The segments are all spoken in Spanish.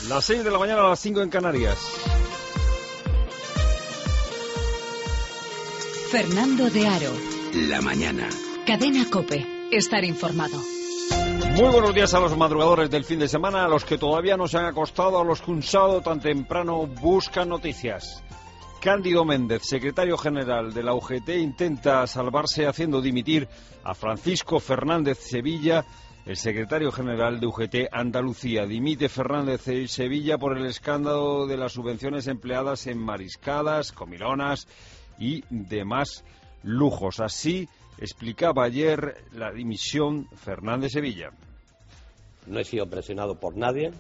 Las 6 de la mañana a las 5 en Canarias. Fernando de Aro. La mañana. Cadena COPE. Estar informado. Muy buenos días a los madrugadores del fin de semana, a los que todavía no se han acostado, a los que un sábado tan temprano buscan noticias. Cándido Méndez, secretario general de la UGT, intenta salvarse haciendo dimitir a Francisco Fernández Sevilla, el secretario general de UGT Andalucía. Dimite Fernández Sevilla por el escándalo de las subvenciones empleadas en mariscadas, comilonas y demás lujos. Así explicaba ayer la dimisión Fernández Sevilla. No he sido presionado por nadie,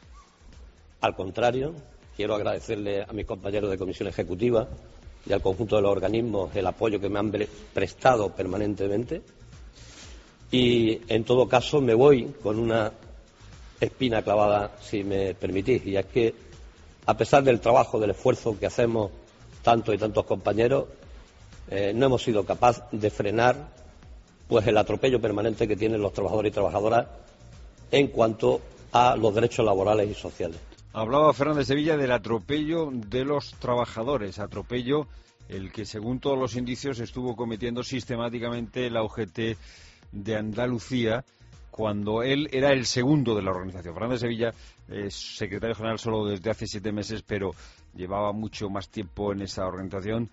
al contrario, quiero agradecerle a mis compañeros de comisión ejecutiva y al conjunto de los organismos el apoyo que me han prestado permanentemente y, en todo caso, me voy con una espina clavada, si me permitís, y es que, a pesar del trabajo, del esfuerzo que hacemos tantos y tantos compañeros, no hemos sido capaces de frenar pues el atropello permanente que tienen los trabajadores y trabajadoras en cuanto a los derechos laborales y sociales. Hablaba Fernández Sevilla del atropello de los trabajadores, atropello el que, según todos los indicios, estuvo cometiendo sistemáticamente la UGT de Andalucía cuando él era el segundo de la organización. Fernández Sevilla es secretario general solo desde hace 7 meses, pero llevaba mucho más tiempo en esa organización.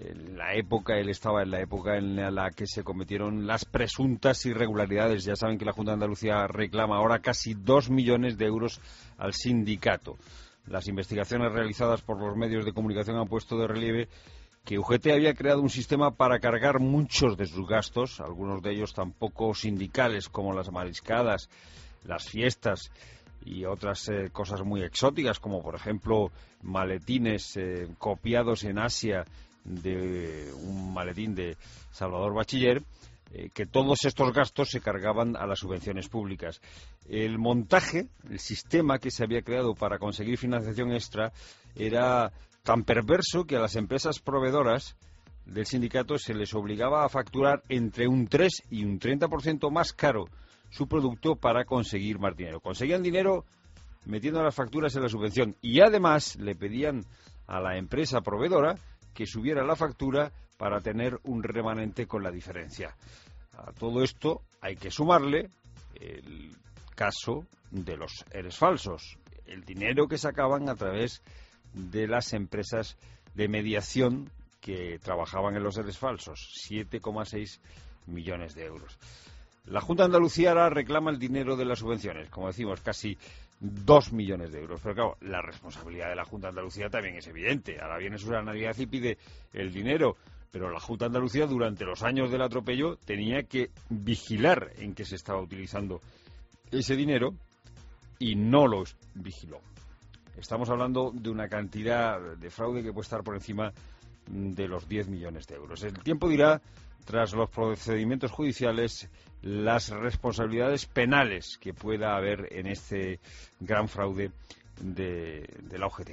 Él estaba en la época en la que se cometieron las presuntas irregularidades. Ya saben que la Junta de Andalucía reclama ahora casi 2 millones de euros al sindicato. Las investigaciones realizadas por los medios de comunicación han puesto de relieve que UGT había creado un sistema para cargar muchos de sus gastos, algunos de ellos tampoco sindicales, como las mariscadas, las fiestas y otras cosas muy exóticas, como por ejemplo maletines copiados en Asia de un maletín de Salvador Bachiller, que todos estos gastos se cargaban a las subvenciones públicas. El montaje, el sistema que se había creado para conseguir financiación extra era tan perverso que a las empresas proveedoras del sindicato se les obligaba a facturar entre un 3 y un 30% más caro su producto para conseguir más dinero. Conseguían dinero metiendo las facturas en la subvención y además le pedían a la empresa proveedora que subiera la factura para tener un remanente con la diferencia. A todo esto hay que sumarle el caso de los ERES falsos, el dinero que sacaban a través de las empresas de mediación que trabajaban en los ERES falsos, 7,6 millones de euros. La Junta de Andalucía ahora reclama el dinero de las subvenciones, como decimos, casi 2 millones de euros. Pero claro, la responsabilidad de la Junta de Andalucía también es evidente. Ahora viene Susana Díaz y pide el dinero, pero la Junta de Andalucía durante los años del atropello tenía que vigilar en qué se estaba utilizando ese dinero y no lo vigiló. Estamos hablando de una cantidad de fraude que puede estar por encima de los 10 millones de euros. El tiempo dirá, tras los procedimientos judiciales, las responsabilidades penales que pueda haber en este gran fraude de la UGT.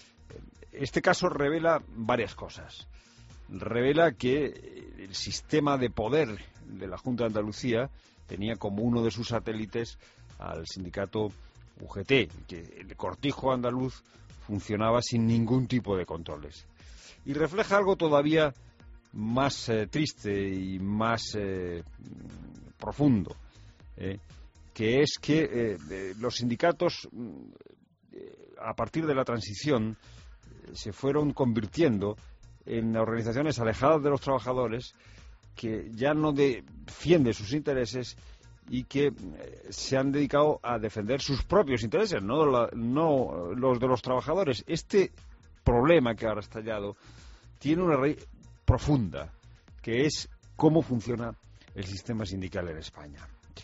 Este caso revela varias cosas. Revela que el sistema de poder de la Junta de Andalucía tenía como uno de sus satélites al sindicato UGT, que el cortijo andaluz funcionaba sin ningún tipo de controles. Y refleja algo todavía más triste y más profundo, que es que los sindicatos, a partir de la transición, se fueron convirtiendo en organizaciones alejadas de los trabajadores, que ya no defienden sus intereses y que se han dedicado a defender sus propios intereses, no los de los trabajadores. Este problema que ahora ha estallado tiene una raíz profunda, que es cómo funciona el sistema sindical en España.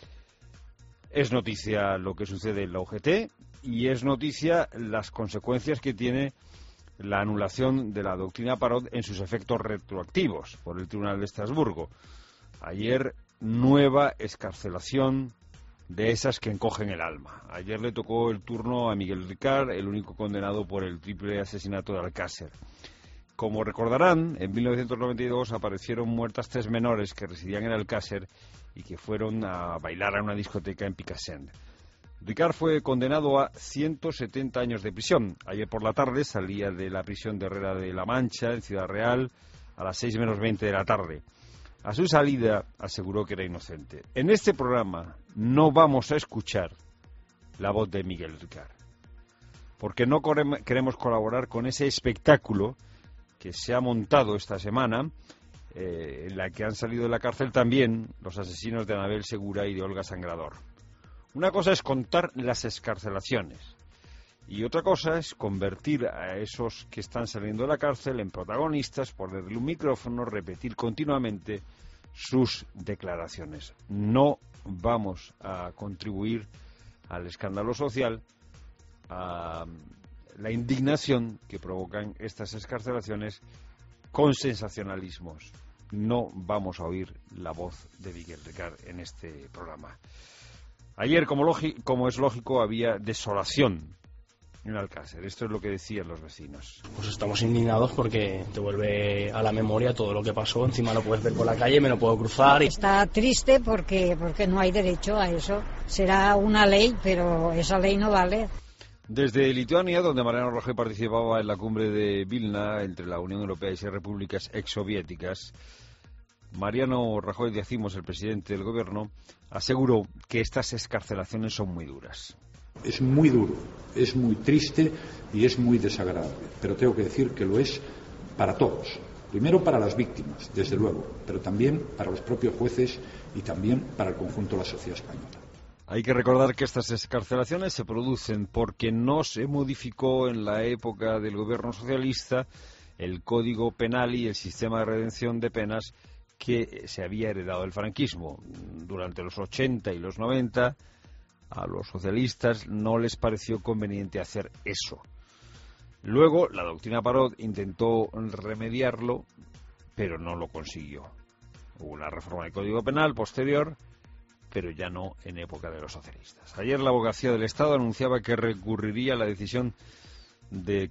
Es noticia lo que sucede en la UGT y es noticia las consecuencias que tiene la anulación de la doctrina Parot en sus efectos retroactivos por el Tribunal de Estrasburgo. Ayer, nueva excarcelación de esas que encogen el alma. Ayer le tocó el turno a Miguel Ricard, el único condenado por el triple asesinato de Alcácer. Como recordarán, en 1992 aparecieron muertas 3 menores que residían en Alcácer y que fueron a bailar a una discoteca en Picassent. Ricard fue condenado a 170 años de prisión. Ayer por la tarde salía de la prisión de Herrera de la Mancha, en Ciudad Real, a las 6 menos 20 de la tarde. A su salida aseguró que era inocente. En este programa no vamos a escuchar la voz de Miguel Ricard, porque no queremos colaborar con ese espectáculo que se ha montado esta semana, en la que han salido de la cárcel también los asesinos de Anabel Segura y de Olga Sangrador. Una cosa es contar las excarcelaciones y otra cosa es convertir a esos que están saliendo de la cárcel en protagonistas, ponerle un micrófono, repetir continuamente sus declaraciones. No vamos a contribuir al escándalo social, a la indignación que provocan estas excarcelaciones con sensacionalismos. No vamos a oír la voz de Miguel Ricard en este programa. Ayer, como es lógico, había desolación en Alcácer. Esto es lo que decían los vecinos. Pues estamos indignados porque te vuelve a la memoria todo lo que pasó. Encima lo puedes ver por la calle, me lo puedo cruzar. Está triste porque no hay derecho a eso. Será una ley, pero esa ley no vale. Desde Lituania, donde Mariano Rajoy participaba en la cumbre de Vilna entre la Unión Europea y 6 repúblicas exsoviéticas, Mariano Rajoy, decimos, el presidente del gobierno, aseguró que estas excarcelaciones son muy duras. Es muy duro, es muy triste y es muy desagradable, pero tengo que decir que lo es para todos. Primero para las víctimas, desde luego, pero también para los propios jueces y también para el conjunto de la sociedad española. Hay que recordar que estas excarcelaciones se producen porque no se modificó en la época del gobierno socialista el Código Penal y el sistema de redención de penas que se había heredado del franquismo. Durante los 80 y los 90, a los socialistas no les pareció conveniente hacer eso. Luego, la doctrina Parot intentó remediarlo, pero no lo consiguió. Hubo una reforma del Código Penal posterior, pero ya no en época de los socialistas. Ayer la Abogacía del Estado anunciaba que recurrirá a la decisión de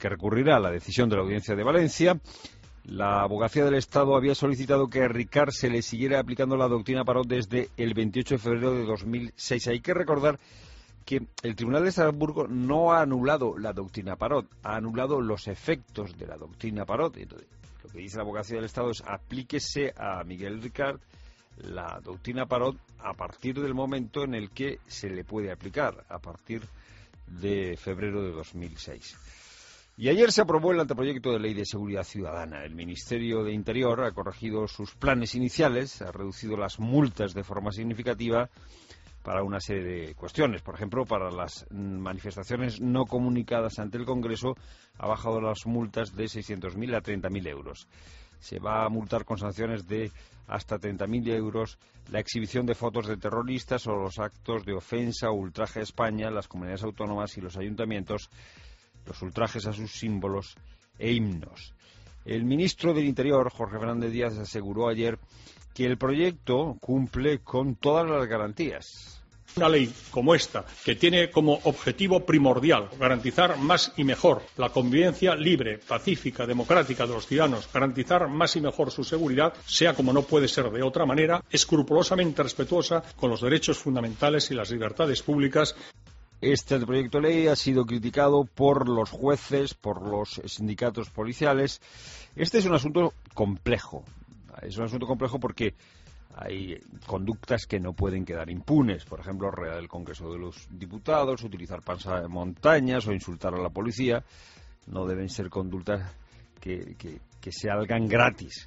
la Audiencia de Valencia. La Abogacía del Estado había solicitado que a Ricard se le siguiera aplicando la doctrina Parot desde el 28 de febrero de 2006. Hay que recordar que el Tribunal de Estrasburgo no ha anulado la doctrina Parot, ha anulado los efectos de la doctrina Parot. Entonces, lo que dice la Abogacía del Estado es aplíquese a Miguel Ricard la doctrina Parot a partir del momento en el que se le puede aplicar, a partir de febrero de 2006. Y ayer se aprobó el anteproyecto de ley de seguridad ciudadana. El Ministerio de Interior ha corregido sus planes iniciales, ha reducido las multas de forma significativa para una serie de cuestiones. Por ejemplo, para las manifestaciones no comunicadas ante el Congreso ha bajado las multas de 600.000 a 30.000 euros. Se va a multar con sanciones de hasta 30.000 euros la exhibición de fotos de terroristas o los actos de ofensa o ultraje a España, las comunidades autónomas y los ayuntamientos, los ultrajes a sus símbolos e himnos. El ministro del Interior, Jorge Fernández Díaz, aseguró ayer que el proyecto cumple con todas las garantías. Una ley como esta, que tiene como objetivo primordial garantizar más y mejor la convivencia libre, pacífica, democrática de los ciudadanos, garantizar más y mejor su seguridad, sea como no puede ser de otra manera, escrupulosamente respetuosa con los derechos fundamentales y las libertades públicas. Este proyecto de ley ha sido criticado por los jueces, por los sindicatos policiales. Este es un asunto complejo. Es un asunto complejo porque hay conductas que no pueden quedar impunes. Por ejemplo, rodear el Congreso de los Diputados, utilizar pasamontañas o insultar a la policía. No deben ser conductas que se hagan gratis.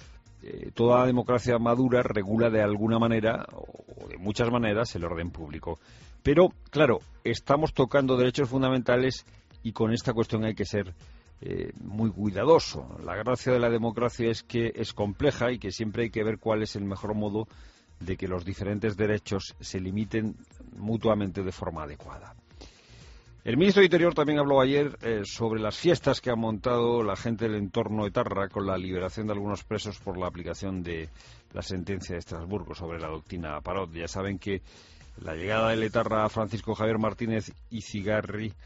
Toda democracia madura regula de alguna manera, o de muchas maneras, el orden público. Pero, claro, estamos tocando derechos fundamentales y con esta cuestión hay que ser muy cuidadoso. La gracia de la democracia es que es compleja y que siempre hay que ver cuál es el mejor modo de que los diferentes derechos se limiten mutuamente de forma adecuada. El ministro de Interior también habló ayer sobre las fiestas que ha montado la gente del entorno etarra con la liberación de algunos presos por la aplicación de la sentencia de Estrasburgo sobre la doctrina Parot. Ya saben que la llegada del etarra Francisco Javier Martínez Izigarri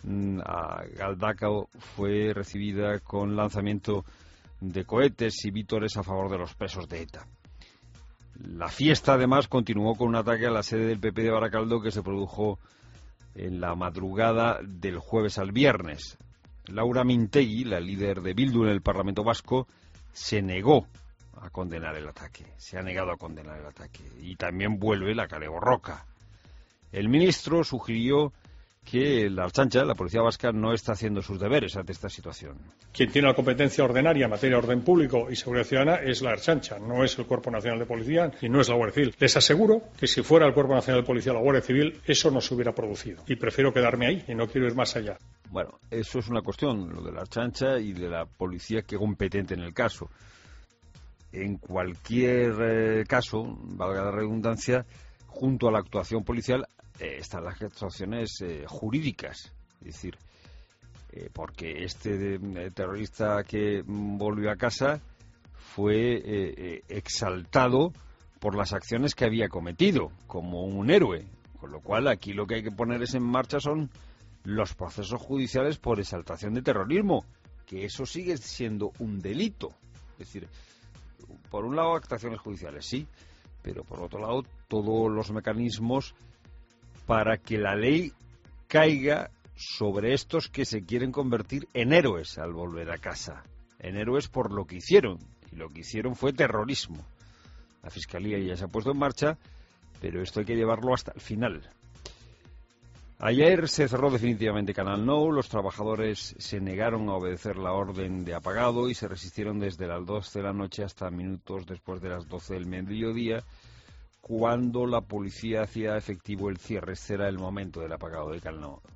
a Galdacao fue recibida con lanzamiento de cohetes y vítores a favor de los presos de ETA. La fiesta, además, continuó con un ataque a la sede del PP de Baracaldo que se produjo en la madrugada del jueves al viernes. Laura Mintegi, la líder de Bildu en el Parlamento Vasco, se negó a condenar el ataque. Se ha negado a condenar el ataque. Y también vuelve la Kale Borroka. El ministro sugirió que la Ertzaintza, la policía vasca, no está haciendo sus deberes ante esta situación. Quien tiene la competencia ordinaria en materia de orden público y seguridad ciudadana es la Ertzaintza, no es el Cuerpo Nacional de Policía y no es la Guardia Civil. Les aseguro que si fuera el Cuerpo Nacional de Policía o la Guardia Civil, eso no se hubiera producido. Y prefiero quedarme ahí y no quiero ir más allá. Bueno, eso es una cuestión, lo de la Ertzaintza y de la policía que es competente en el caso. En cualquier caso, valga la redundancia, junto a la actuación policial están las actuaciones jurídicas. Es decir, porque este terrorista que volvió a casa fue exaltado por las acciones que había cometido, como un héroe. Con lo cual, aquí lo que hay que poner en marcha son los procesos judiciales por exaltación de terrorismo, que eso sigue siendo un delito. Es decir, por un lado, actuaciones judiciales, sí, pero por otro lado, todos los mecanismos para que la ley caiga sobre estos que se quieren convertir en héroes al volver a casa. En héroes por lo que hicieron, y lo que hicieron fue terrorismo. La Fiscalía ya se ha puesto en marcha, pero esto hay que llevarlo hasta el final. Ayer se cerró definitivamente Canal Nou, los trabajadores se negaron a obedecer la orden de apagado y se resistieron desde las 12 de la noche hasta minutos después de las 12 del mediodía, cuando la policía hacía efectivo el cierre. Este era el momento del apagado de Canal Nou.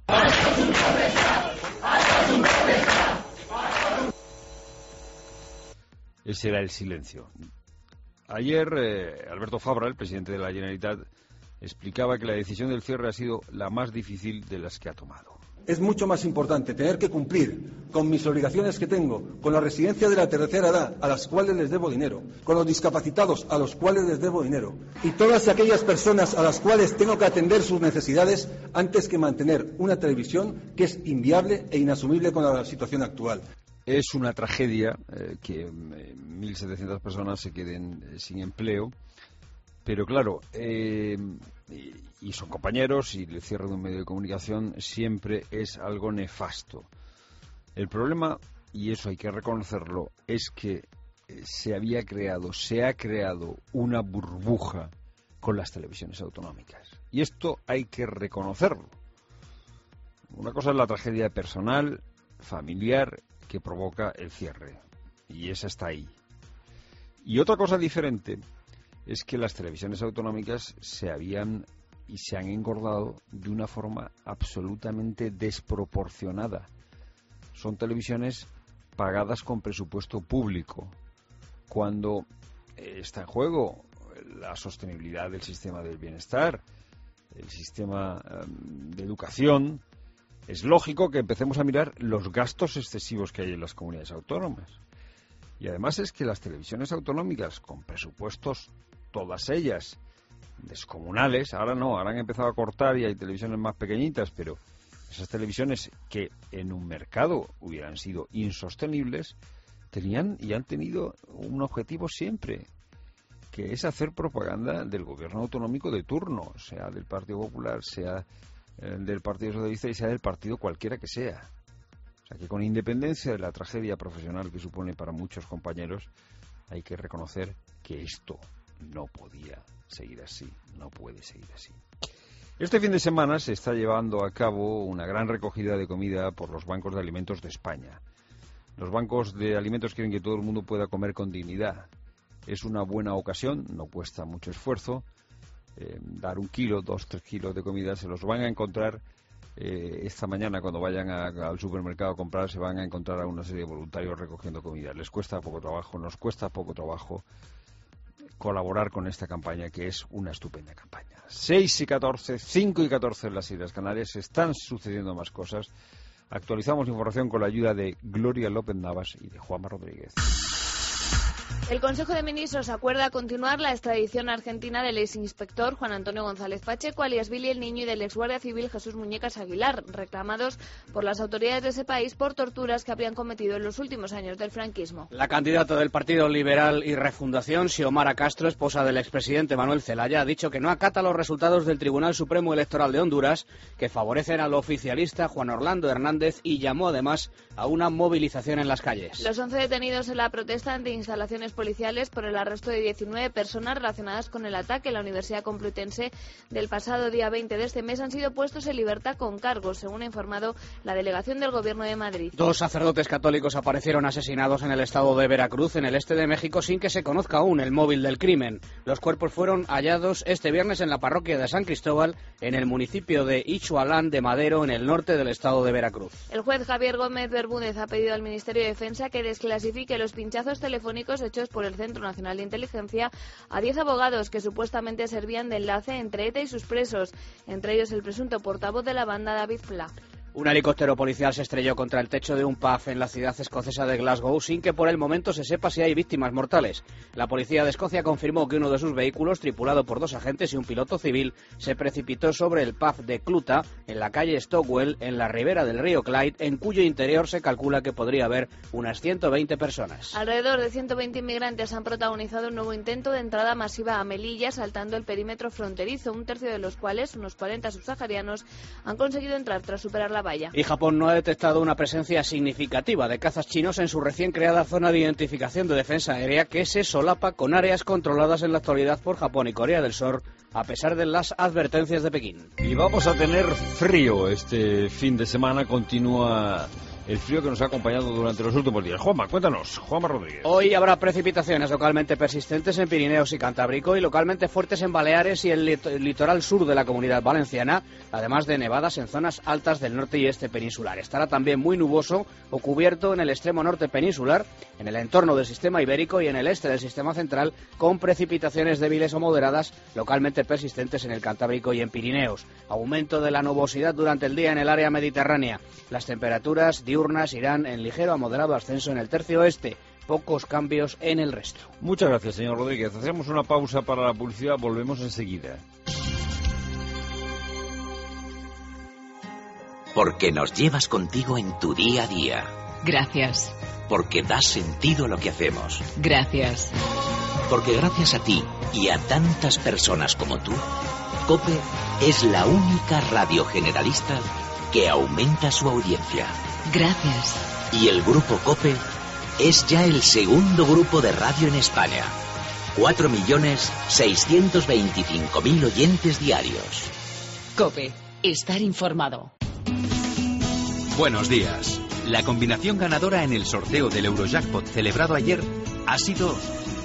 Ese era el silencio. Ayer Alberto Fabra, el presidente de la Generalitat, explicaba que la decisión del cierre ha sido la más difícil de las que ha tomado. Es mucho más importante tener que cumplir con mis obligaciones que tengo, con la residencia de la tercera edad, a las cuales les debo dinero, con los discapacitados, a los cuales les debo dinero, y todas aquellas personas a las cuales tengo que atender sus necesidades antes que mantener una televisión que es inviable e inasumible con la situación actual. Es una tragedia que 1.700 personas se queden sin empleo, pero claro, y son compañeros, y el cierre de un medio de comunicación siempre es algo nefasto. El problema, y eso hay que reconocerlo, es que se ha creado una burbuja con las televisiones autonómicas. Y esto hay que reconocerlo. Una cosa es la tragedia personal, familiar, que provoca el cierre, y esa está ahí. Y otra cosa diferente es que las televisiones autonómicas se han engordado de una forma absolutamente desproporcionada. Son televisiones pagadas con presupuesto público, cuando está en juego la sostenibilidad del sistema del bienestar, el sistema de educación. Es lógico que empecemos a mirar los gastos excesivos que hay en las comunidades autónomas. Y además es que las televisiones autonómicas, con presupuestos, todas ellas, descomunales, ahora no, ahora han empezado a cortar y hay televisiones más pequeñitas, pero esas televisiones que en un mercado hubieran sido insostenibles, tenían y han tenido un objetivo siempre, que es hacer propaganda del gobierno autonómico de turno, sea del Partido Popular, sea del Partido Socialista y sea del partido cualquiera que sea. O sea que con independencia de la tragedia profesional que supone para muchos compañeros, hay que reconocer que esto no podía seguir así, no puede seguir así. Este fin de semana se está llevando a cabo una gran recogida de comida por los bancos de alimentos de España. Los bancos de alimentos quieren que todo el mundo pueda comer con dignidad. Es una buena ocasión, no cuesta mucho esfuerzo. Dar 1 kilo, 2, 3 kilos de comida, se los van a encontrar esta mañana cuando vayan al supermercado a comprar, se van a encontrar a una serie de voluntarios recogiendo comida. Les cuesta poco trabajo, nos cuesta poco trabajo colaborar con esta campaña, que es una estupenda campaña. 6 y 14, 5 y 14 en las Islas Canarias, están sucediendo más cosas. Actualizamos la información con la ayuda de Gloria López Navas y de Juanma Rodríguez. El Consejo de Ministros acuerda continuar la extradición argentina del exinspector Juan Antonio González Pacheco, alias Billy el Niño, y del exguardia civil Jesús Muñecas Aguilar, reclamados por las autoridades de ese país por torturas que habrían cometido en los últimos años del franquismo. La candidata del Partido Liberal y Refundación, Xiomara Castro, esposa del expresidente Manuel Zelaya, ha dicho que no acata los resultados del Tribunal Supremo Electoral de Honduras, que favorecen al oficialista Juan Orlando Hernández, y llamó además a una movilización en las calles. Los 11 detenidos en la protesta ante instalaciones policiales por el arresto de 19 personas relacionadas con el ataque en la Universidad Complutense del pasado día 20 de este mes han sido puestos en libertad con cargos, según ha informado la delegación del Gobierno de Madrid. 2 sacerdotes católicos aparecieron asesinados en el estado de Veracruz, en el este de México, sin que se conozca aún el móvil del crimen. Los cuerpos fueron hallados este viernes en la parroquia de San Cristóbal, en el municipio de Ixhualán de Madero, en el norte del estado de Veracruz. El juez Javier Gómez Bermúdez ha pedido al Ministerio de Defensa que desclasifique los pinchazos telefónicos hechos por el Centro Nacional de Inteligencia a 10 abogados que supuestamente servían de enlace entre ETA y sus presos, entre ellos el presunto portavoz de la banda, David Pla. Un helicóptero policial se estrelló contra el techo de un pub en la ciudad escocesa de Glasgow sin que por el momento se sepa si hay víctimas mortales. La policía de Escocia confirmó que uno de sus vehículos, tripulado por 2 agentes y un piloto civil, se precipitó sobre el pub de Cluta, en la calle Stockwell, en la ribera del río Clyde, en cuyo interior se calcula que podría haber unas 120 personas. Alrededor de 120 inmigrantes han protagonizado un nuevo intento de entrada masiva a Melilla, saltando el perímetro fronterizo, un tercio de los cuales, unos 40 subsaharianos, han conseguido entrar tras superar la valla. Y Japón no ha detectado una presencia significativa de cazas chinos en su recién creada zona de identificación de defensa aérea, que se solapa con áreas controladas en la actualidad por Japón y Corea del Sur, a pesar de las advertencias de Pekín. Y vamos a tener frío este fin de semana. Continúa el frío que nos ha acompañado durante los últimos días. Juanma, cuéntanos. Juanma Rodríguez. Hoy habrá precipitaciones localmente persistentes en Pirineos y Cantábrico y localmente fuertes en Baleares y el litoral sur de la Comunidad Valenciana, además de nevadas en zonas altas del norte y este peninsular. Estará también muy nuboso o cubierto en el extremo norte peninsular, en el entorno del sistema ibérico y en el este del sistema central, con precipitaciones débiles o moderadas localmente persistentes en el Cantábrico y en Pirineos. Aumento de la nubosidad durante el día en el área mediterránea. Las temperaturas diurnas irán en ligero a moderado ascenso en el tercio oeste. Pocos cambios en el resto. Muchas gracias, señor Rodríguez. Hacemos una pausa para la publicidad. Volvemos enseguida. Porque nos llevas contigo en tu día a día. Gracias. Porque das sentido a lo que hacemos. Gracias. Porque gracias a ti y a tantas personas como tú, COPE es la única radio generalista que aumenta su audiencia. Gracias. Y el Grupo COPE es ya el segundo grupo de radio en España. 4.625.000 oyentes diarios. COPE. Estar informado. Buenos días. La combinación ganadora en el sorteo del Eurojackpot celebrado ayer ha sido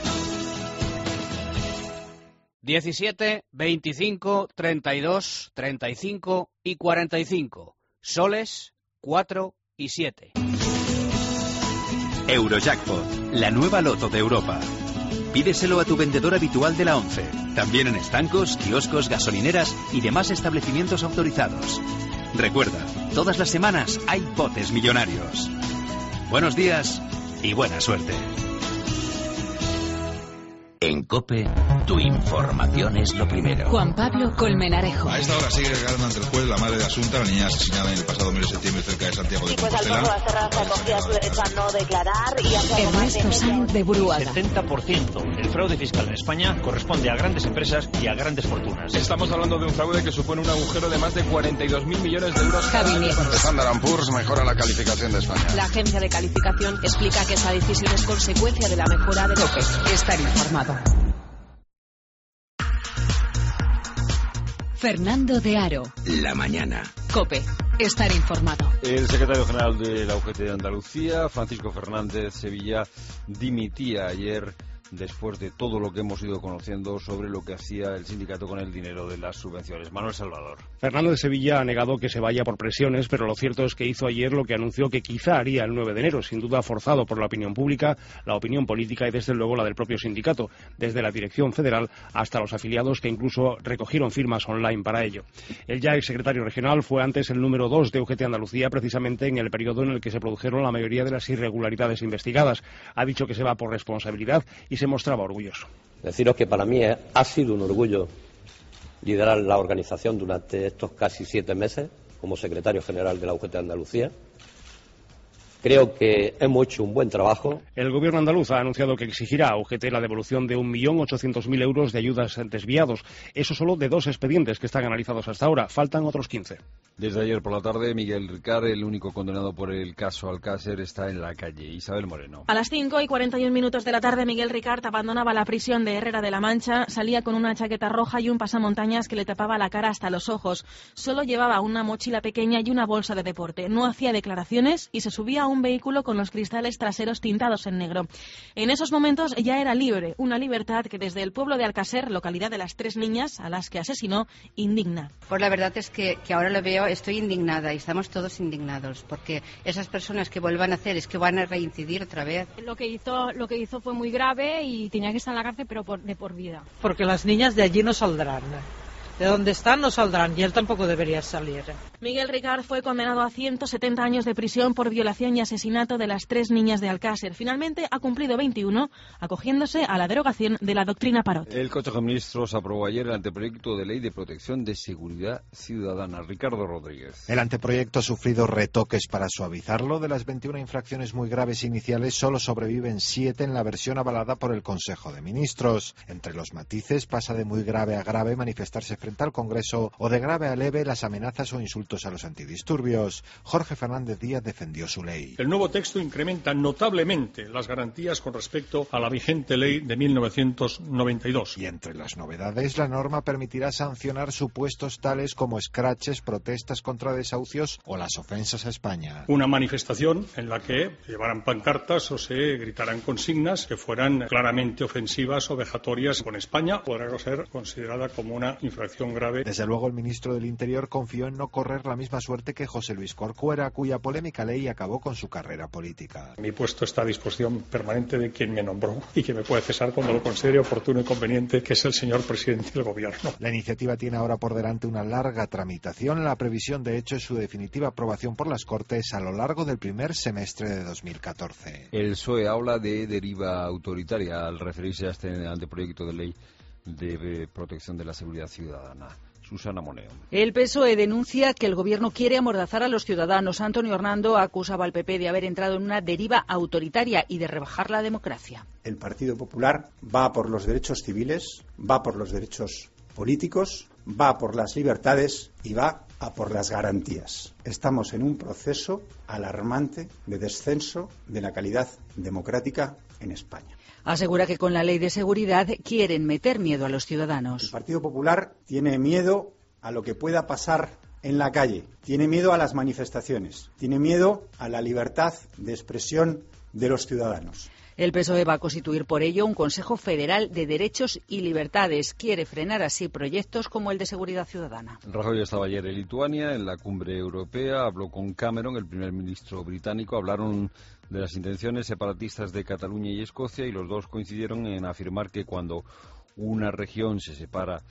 17, 25, 32, 35 y 45. Soles, 4 y 7. Eurojackpot, la nueva loto de Europa. Pídeselo a tu vendedor habitual de la 11. También en estancos, kioscos, gasolineras y demás establecimientos autorizados. Recuerda, todas las semanas hay botes millonarios. Buenos días y buena suerte. En COPE, tu información es lo primero. Juan Pablo Colmenarejo. A esta hora sigue declarando ante el juez la madre de Asunta, la niña asesinada en el pasado mes de septiembre cerca de Santiago de Compostela. Pues Alfonso cogía su derecho a no declarar y hace Ernesto Sanz de Buruaga. 70% del fraude fiscal en España corresponde a grandes empresas y a grandes fortunas. Estamos hablando de un fraude que supone un agujero de más de 42.000 millones de euros. Javi Nieves. Standard & Poor's mejora la calificación de España. La agencia de calificación explica que esta decisión es consecuencia de la mejora de COPE. Estar informado. Fernando de Aro. La mañana. COPE. Estar informado. El secretario general de la UGT de Andalucía, Francisco Fernández Sevilla, dimitía ayer después de todo lo que hemos ido conociendo sobre lo que hacía el sindicato con el dinero de las subvenciones. Manuel Salvador. Fernando de Sevilla ha negado que se vaya por presiones, pero lo cierto es que hizo ayer lo que anunció que quizá haría el 9 de enero, sin duda forzado por la opinión pública, la opinión política y desde luego la del propio sindicato, desde la dirección federal hasta los afiliados que incluso recogieron firmas online para ello. El ya exsecretario regional fue antes el número 2 de UGT Andalucía, precisamente en el periodo en el que se produjeron la mayoría de las irregularidades investigadas. Ha dicho que se va por responsabilidad y se mostraba orgulloso. Deciros que para mí ha sido un orgullo liderar la organización durante estos casi 7 meses como secretario general de la UGT Andalucía. Creo que hemos hecho un buen trabajo. El gobierno andaluz ha anunciado que exigirá a UGT la devolución de 1.800.000 euros de ayudas desviados. Eso solo de 2 expedientes que están analizados hasta ahora. Faltan otros 15. Desde ayer por la tarde, Miguel Ricard, el único condenado por el caso Alcácer, está en la calle. Isabel Moreno. A las 5:41 de la tarde, Miguel Ricard abandonaba la prisión de Herrera de la Mancha. Salía con una chaqueta roja y un pasamontañas que le tapaba la cara hasta los ojos. Solo llevaba una mochila pequeña y una bolsa de deporte. No hacía declaraciones y se subía a un vehículo con los cristales traseros tintados en negro. En esos momentos ya era libre, una libertad que desde el pueblo de Alcácer, localidad de las 3 niñas a las que asesinó, indigna. Pues la verdad es que ahora lo veo, estoy indignada y estamos todos indignados, porque esas personas que vuelvan a hacer es que van a reincidir otra vez. Lo que hizo fue muy grave y tenía que estar en la cárcel, pero de por vida. Porque las niñas de allí no saldrán. De donde están no saldrán y él tampoco debería salir. Miguel Ricard fue condenado a 170 años de prisión por violación y asesinato de las 3 niñas de Alcácer. Finalmente ha cumplido 21, acogiéndose a la derogación de la doctrina Parot. El Consejo de Ministros aprobó ayer el anteproyecto de ley de protección de seguridad ciudadana. Ricardo Rodríguez. El anteproyecto ha sufrido retoques para suavizarlo. De las 21 infracciones muy graves iniciales, solo sobreviven 7 en la versión avalada por el Consejo de Ministros. Entre los matices pasa de muy grave a grave manifestarse frente al Congreso o de grave a leve las amenazas o insultos a los antidisturbios. Jorge Fernández Díaz defendió su ley. El nuevo texto incrementa notablemente las garantías con respecto a la vigente ley de 1992. Y entre las novedades, la norma permitirá sancionar supuestos tales como escraches, protestas contra desahucios o las ofensas a España. Una manifestación en la que llevaran pancartas o se gritaran consignas que fueran claramente ofensivas o vejatorias con España podrá ser considerada como una infracción grave. Desde luego, el ministro del Interior confió en no correr la misma suerte que José Luis Corcuera, cuya polémica ley acabó con su carrera política. Mi puesto está a disposición permanente de quien me nombró y que me puede cesar cuando lo considere oportuno y conveniente, que es el señor presidente del Gobierno. La iniciativa tiene ahora por delante una larga tramitación. La previsión, de hecho, es su definitiva aprobación por las Cortes a lo largo del primer semestre de 2014. El PSOE habla de deriva autoritaria al referirse a este anteproyecto de ley de protección de la seguridad ciudadana. Susana Moneo. El PSOE denuncia que el Gobierno quiere amordazar a los ciudadanos. Antonio Hernando acusaba al PP de haber entrado en una deriva autoritaria y de rebajar la democracia. El Partido Popular va por los derechos civiles, va por los derechos políticos, va por las libertades y va a por las garantías. Estamos en un proceso alarmante de descenso de la calidad democrática en España. Asegura que con la ley de seguridad quieren meter miedo a los ciudadanos. El Partido Popular tiene miedo a lo que pueda pasar en la calle, tiene miedo a las manifestaciones, tiene miedo a la libertad de expresión de los ciudadanos. El PSOE va a constituir por ello un Consejo Federal de Derechos y Libertades. Quiere frenar así proyectos como el de seguridad ciudadana. Rajoy estaba ayer en Lituania, en la cumbre europea, habló con Cameron, el primer ministro británico, hablaron de las intenciones separatistas de Cataluña y Escocia y los dos coincidieron en afirmar que cuando una región se separa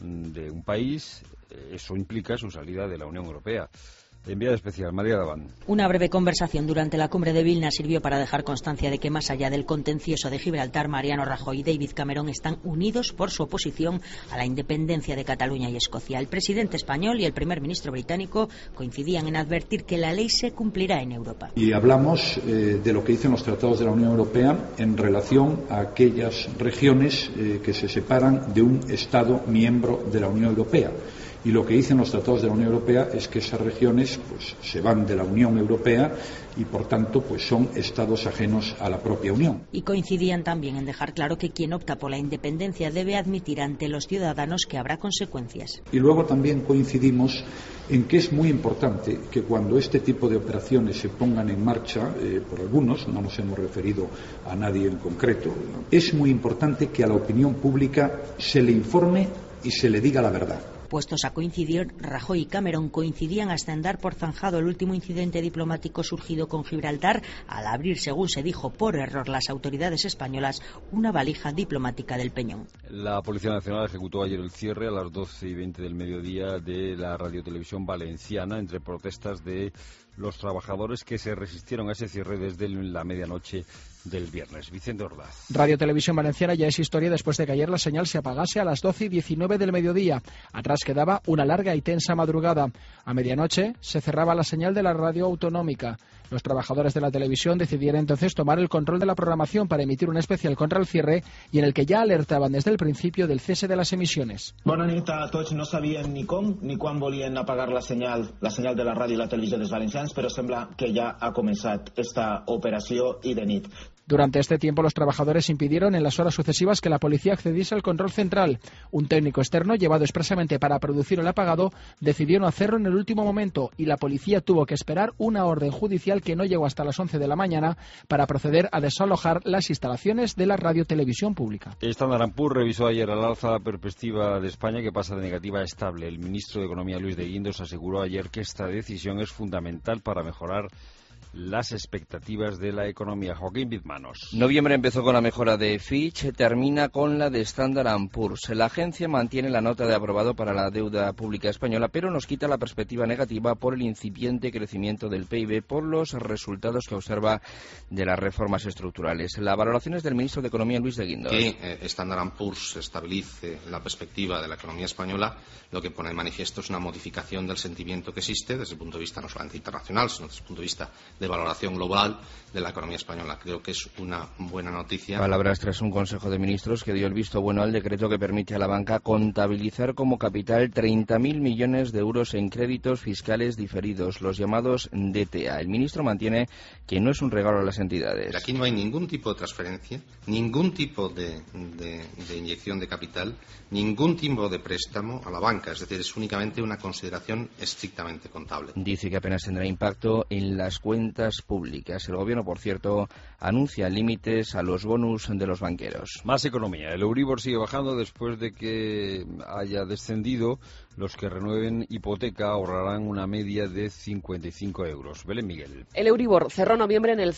de un país, eso implica su salida de la Unión Europea. Enviada especial, María Daván. Una breve conversación durante la cumbre de Vilna sirvió para dejar constancia de que más allá del contencioso de Gibraltar, Mariano Rajoy y David Cameron están unidos por su oposición a la independencia de Cataluña y Escocia. El presidente español y el primer ministro británico coincidían en advertir que la ley se cumplirá en Europa. Y hablamos de lo que dicen los tratados de la Unión Europea en relación a aquellas regiones que se separan de un Estado miembro de la Unión Europea. Y lo que dicen los tratados de la Unión Europea es que esas regiones pues se van de la Unión Europea y por tanto pues son estados ajenos a la propia Unión. Y coincidían también en dejar claro que quien opta por la independencia debe admitir ante los ciudadanos que habrá consecuencias. Y luego también coincidimos en que es muy importante que cuando este tipo de operaciones se pongan en marcha, por algunos, no nos hemos referido a nadie en concreto, es muy importante que a la opinión pública se le informe y se le diga la verdad. Puestos a coincidir, Rajoy y Cameron coincidían hasta en dar por zanjado el último incidente diplomático surgido con Gibraltar al abrir, según se dijo por error las autoridades españolas, una valija diplomática del Peñón. La Policía Nacional ejecutó ayer el cierre a las 12:20 del mediodía de la radiotelevisión valenciana entre protestas de los trabajadores que se resistieron a ese cierre desde la medianoche del viernes. Vicente Ordaz. Radio Televisión Valenciana ya es historia después de que ayer la señal se apagase a las 12:19 del mediodía. Atrás quedaba una larga y tensa madrugada. A medianoche se cerraba la señal de la radio autonómica. Los trabajadores de la televisión decidieron entonces tomar el control de la programación para emitir un especial contra el cierre y en el que ya alertaban desde el principio del cese de las emisiones. Bona nit a tots. No sabien ni com ni quan volien apagar la senyal de la ràdio i la televisió dels valencians, però sembla que ja ha començat esta operació i de nit. Durante este tiempo los trabajadores impidieron en las horas sucesivas que la policía accediese al control central. Un técnico externo llevado expresamente para producir el apagado decidió no hacerlo en el último momento y la policía tuvo que esperar una orden judicial que no llegó hasta las 11 de la mañana para proceder a desalojar las instalaciones de la radiotelevisión pública. Standard & Poor's revisó ayer al alza la perspectiva de España, que pasa de negativa a estable. El ministro de Economía, Luis de Guindos, aseguró ayer que esta decisión es fundamental para mejorar las expectativas de la economía. Joaquín Bizmanos. Noviembre empezó con la mejora de Fitch, termina con la de Standard & Poor's. La agencia mantiene la nota de aprobado para la deuda pública española, pero nos quita la perspectiva negativa por el incipiente crecimiento del PIB por los resultados que observa de las reformas estructurales. La valoración es del ministro de Economía, Luis de Guindos. Que Standard & Poor's estabilice la perspectiva de la economía española, lo que pone de manifiesto es una modificación del sentimiento que existe desde el punto de vista no solamente internacional, sino desde el punto de vista de valoración global de la economía española. Creo que es una buena noticia. Palabras tras un Consejo de Ministros que dio el visto bueno al decreto que permite a la banca contabilizar como capital 30.000 millones de euros en créditos fiscales diferidos, los llamados DTA. El ministro mantiene que no es un regalo a las entidades. Aquí no hay ningún tipo de transferencia, ningún tipo de inyección de capital, ningún tipo de préstamo a la banca. Es decir, es únicamente una consideración estrictamente contable. Dice que apenas tendrá impacto en las cuentas públicas. El gobierno, por cierto, anuncia límites a los bonus de los banqueros. Más economía. El Euribor sigue bajando después de que haya descendido. Los que renueven hipoteca ahorrarán una media de 55 euros. Belén Miguel. El Euribor cerró noviembre en el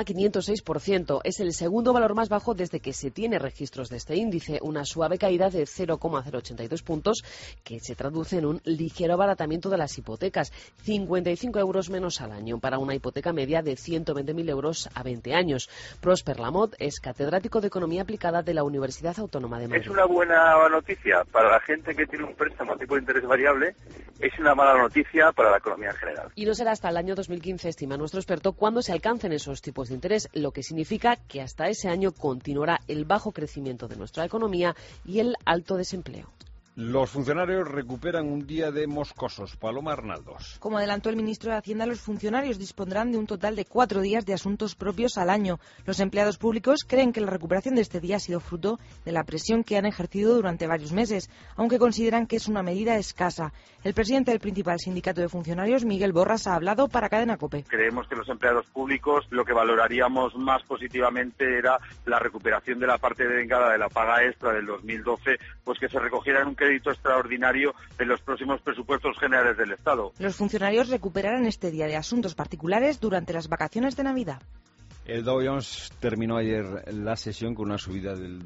0,506%. Es el segundo valor más bajo desde que se tiene registros de este índice. Una suave caída de 0,082 puntos que se traduce en un ligero abaratamiento de las hipotecas. 55 euros menos al año para una hipoteca media de 120.000 euros a 20 años. Prosper Lamott es catedrático de Economía Aplicada de la Universidad Autónoma de Madrid. Es una buena noticia para la gente que tiene un préstamo a tipo de interés variable, es una mala noticia para la economía en general. Y no será hasta el año 2015, estima nuestro experto, cuando se alcancen esos tipos de interés, lo que significa que hasta ese año continuará el bajo crecimiento de nuestra economía y el alto desempleo. Los funcionarios recuperan un día de moscosos. Paloma Arnaldos. Como adelantó el ministro de Hacienda, los funcionarios dispondrán de un total de 4 días de asuntos propios al año. Los empleados públicos creen que la recuperación de este día ha sido fruto de la presión que han ejercido durante varios meses, aunque consideran que es una medida escasa. El presidente del principal sindicato de funcionarios, Miguel Borras, ha hablado para Cadena COPE. Creemos que los empleados públicos lo que valoraríamos más positivamente era la recuperación de la parte devengada de la paga extra del 2012, pues que se recogiera en un crédito extraordinario en los próximos presupuestos generales del Estado. Los funcionarios recuperarán este día de asuntos particulares durante las vacaciones de Navidad. El Dow Jones terminó ayer la sesión con una subida del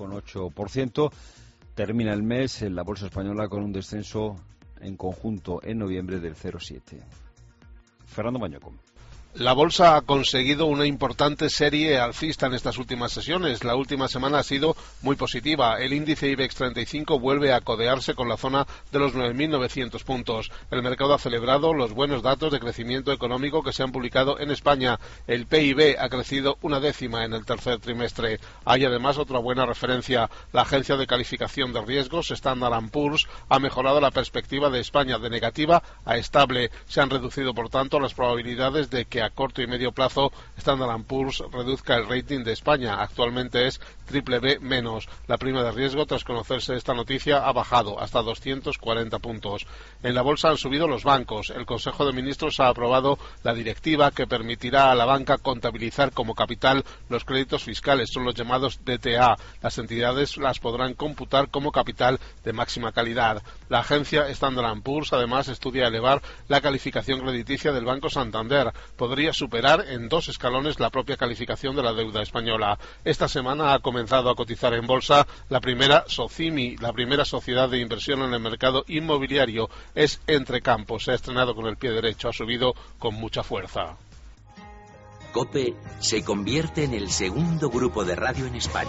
2,8%. Termina el mes en la bolsa española con un descenso en conjunto en noviembre del 0,7%. Fernando Mañoco. La bolsa ha conseguido una importante serie alcista en estas últimas sesiones. La última semana ha sido muy positiva. El índice IBEX 35 vuelve a codearse con la zona de los 9.900 puntos. El mercado ha celebrado los buenos datos de crecimiento económico que se han publicado en España. El PIB ha crecido 0,1 en el tercer trimestre. Hay además otra buena referencia. La agencia de calificación de riesgos Standard & Poor's ha mejorado la perspectiva de España de negativa a estable. Se han reducido, por tanto, las probabilidades de que a corto y medio plazo Standard & Poor's reduzca el rating de España. Actualmente es BBB-. La prima de riesgo, tras conocerse esta noticia, ha bajado hasta 240 puntos. En la bolsa han subido los bancos. El Consejo de Ministros ha aprobado la directiva que permitirá a la banca contabilizar como capital los créditos fiscales, son los llamados DTA. Las entidades las podrán computar como capital de máxima calidad. La agencia Standard & Poor's además estudia elevar la calificación crediticia del Banco Santander. Podría superar en 2 escalones la propia calificación de la deuda española. Esta semana ha comenzado a cotizar en bolsa la primera SOCIMI, la primera sociedad de inversión en el mercado inmobiliario. Es Entrecampos, se ha estrenado con el pie derecho, ha subido con mucha fuerza. COPE se convierte en el segundo grupo de radio en España.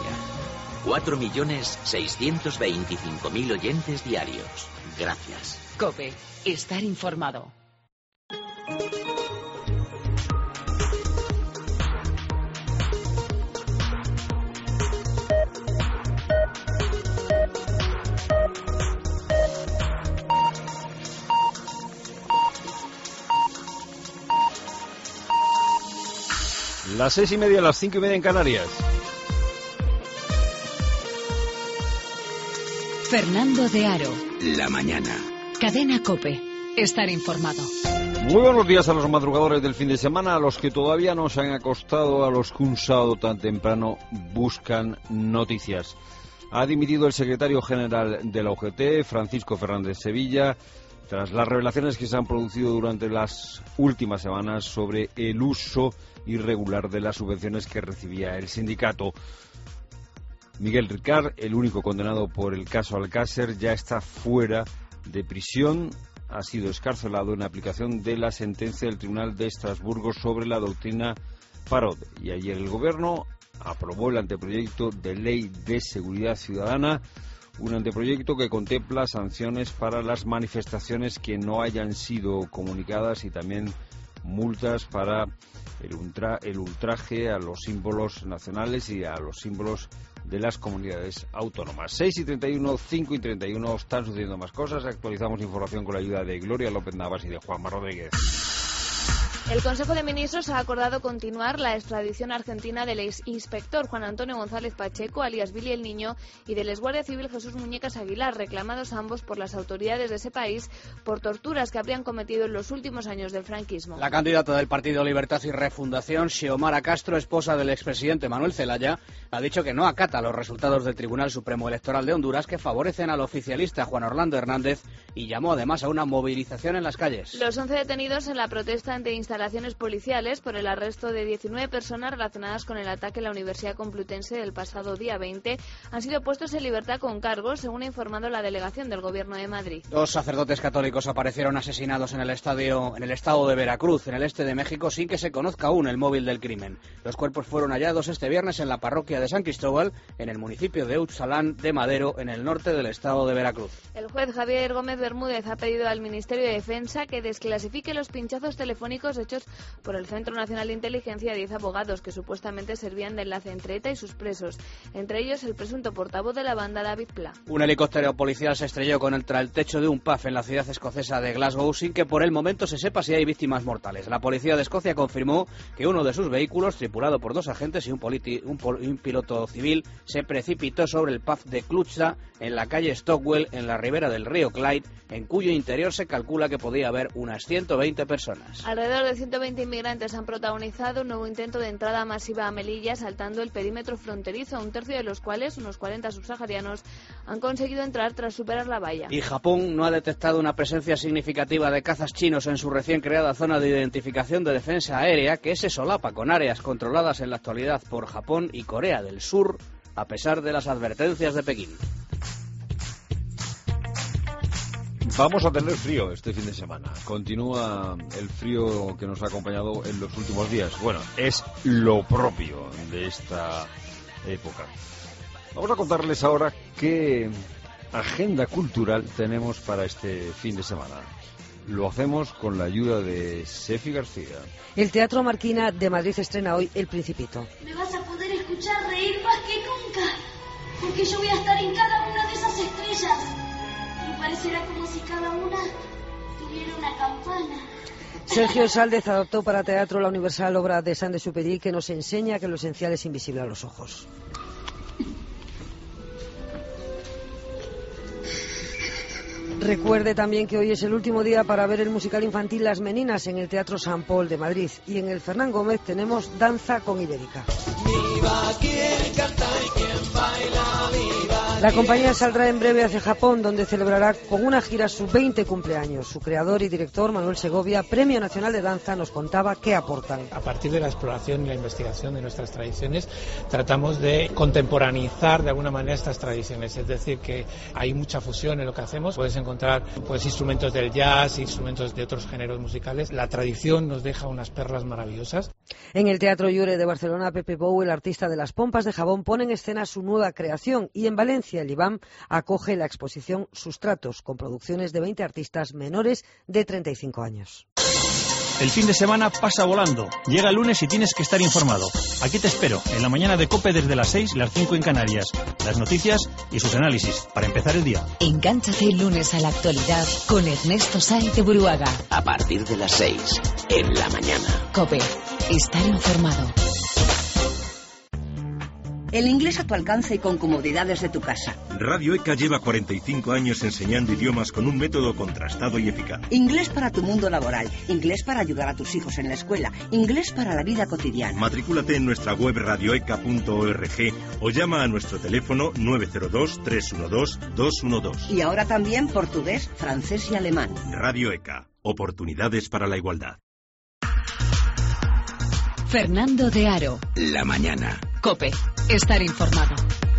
4.625.000 oyentes diarios. Gracias. COPE, estar informado. Las 6:30, las 5:30 en Canarias. Fernando de Aro. La mañana. Cadena COPE. Estar informado. Muy buenos días a los madrugadores del fin de semana, a los que todavía no se han acostado, a los que un sábado tan temprano buscan noticias. Ha dimitido el secretario general de la UGT, Francisco Fernández Sevilla, tras las revelaciones que se han producido durante las últimas semanas sobre el uso irregular de las subvenciones que recibía el sindicato. Miguel Ricard, el único condenado por el caso Alcácer, ya está fuera de prisión. Ha sido excarcelado en aplicación de la sentencia del Tribunal de Estrasburgo sobre la doctrina Parot. Y ayer el Gobierno aprobó el anteproyecto de ley de seguridad ciudadana, un anteproyecto que contempla sanciones para las manifestaciones que no hayan sido comunicadas y también multas para el ultraje a los símbolos nacionales y a los símbolos de las comunidades autónomas. 6:31, 5:31, están sucediendo más cosas. Actualizamos información con la ayuda de Gloria López Navas y de Juanma Rodríguez. El Consejo de Ministros ha acordado continuar la extradición argentina del exinspector Juan Antonio González Pacheco, alias Billy el Niño, y del exguardia civil Jesús Muñecas Aguilar, reclamados ambos por las autoridades de ese país por torturas que habrían cometido en los últimos años del franquismo. La candidata del Partido Libertad y Refundación, Xiomara Castro, esposa del expresidente Manuel Zelaya, ha dicho que no acata los resultados del Tribunal Supremo Electoral de Honduras que favorecen al oficialista Juan Orlando Hernández y llamó además a una movilización en las calles. Los 11 detenidos en la protesta ante instalaciones policiales por el arresto de 19 personas relacionadas con el ataque a la Universidad Complutense del pasado día 20 han sido puestos en libertad con cargos, según ha informado la delegación del Gobierno de Madrid. 2 sacerdotes católicos aparecieron asesinados en el estado de Veracruz, en el este de México, sin que se conozca aún el móvil del crimen. Los cuerpos fueron hallados este viernes en la parroquia de San Cristóbal, en el municipio de Utzalán de Madero, en el norte del estado de Veracruz. El juez Javier Gómez Bermúdez ha pedido al Ministerio de Defensa que desclasifique los pinchazos telefónicos hechos por el Centro Nacional de Inteligencia a 10 abogados que supuestamente servían de enlace entre ETA y sus presos, entre ellos el presunto portavoz de la banda David Pla. Un helicóptero policial se estrelló contra el techo de un pub en la ciudad escocesa de Glasgow sin que por el momento se sepa si hay víctimas mortales. La policía de Escocia confirmó que uno de sus vehículos, tripulado por 2 agentes y un piloto civil, se precipitó sobre el pub de Clutha en la calle Stockwell, en la ribera del río Clyde, en cuyo interior se calcula que podía haber unas 120 personas. Alrededor de 120 inmigrantes han protagonizado un nuevo intento de entrada masiva a Melilla, saltando el perímetro fronterizo, un tercio de los cuales, unos 40 subsaharianos, han conseguido entrar tras superar la valla. Y Japón no ha detectado una presencia significativa de cazas chinos en su recién creada zona de identificación de defensa aérea, que se solapa con áreas controladas en la actualidad por Japón y Corea del Sur, a pesar de las advertencias de Pekín. Vamos a tener frío este fin de semana. Continúa el frío que nos ha acompañado en los últimos días. Bueno, es lo propio de esta época. Vamos a contarles ahora qué agenda cultural tenemos para este fin de semana. Lo hacemos con la ayuda de Sefi García. El Teatro Marquina de Madrid estrena hoy El Principito. Me vas a poder escuchar reír más que nunca, porque yo voy a estar en cada una de esas estrellas. Y parecerá como si cada una tuviera una campana. Sergio Sáldez adaptó para teatro la universal obra de Saint-Exupéry, que nos enseña que lo esencial es invisible a los ojos. Recuerde también que hoy es el último día para ver el musical infantil Las Meninas en el Teatro San Paul de Madrid. Y en el Fernán Gómez tenemos Danza con Ibérica. Viva quien canta y quien baila, viva. La compañía saldrá en breve hacia Japón, donde celebrará con una gira su 20 cumpleaños. Su creador y director, Manuel Segovia, Premio Nacional de Danza, nos contaba qué aportan. A partir de la exploración y la investigación de nuestras tradiciones, tratamos de contemporaneizar de alguna manera estas tradiciones. Es decir, que hay mucha fusión en lo que hacemos. Puedes encontrar instrumentos del jazz, instrumentos de otros géneros musicales. La tradición nos deja unas perlas maravillosas. En el Teatro Llure de Barcelona, Pepe Bou, el artista de las pompas de jabón, pone en escena su nueva creación. Y en Valencia, el IBAM acoge la exposición Sustratos, con producciones de 20 artistas menores de 35 años. El fin de semana pasa volando. Llega el lunes y tienes que estar informado. Aquí te espero, en la mañana de COPE desde las 6 y las 5 en Canarias. Las noticias y sus análisis, para empezar el día. Engánchate el lunes a la actualidad con Ernesto Sáenz de Buruaga. A partir de las 6, en la mañana. COPE, estar informado. El inglés a tu alcance y con comodidades de tu casa. Radio ECA lleva 45 años enseñando idiomas con un método contrastado y eficaz. Inglés para tu mundo laboral, inglés para ayudar a tus hijos en la escuela, inglés para la vida cotidiana. Matrículate en nuestra web radioeca.org o llama a nuestro teléfono 902-312-212. Y ahora también portugués, francés y alemán. Radio ECA, oportunidades para la igualdad. Fernando de Aro. La mañana. COPE, estar informado.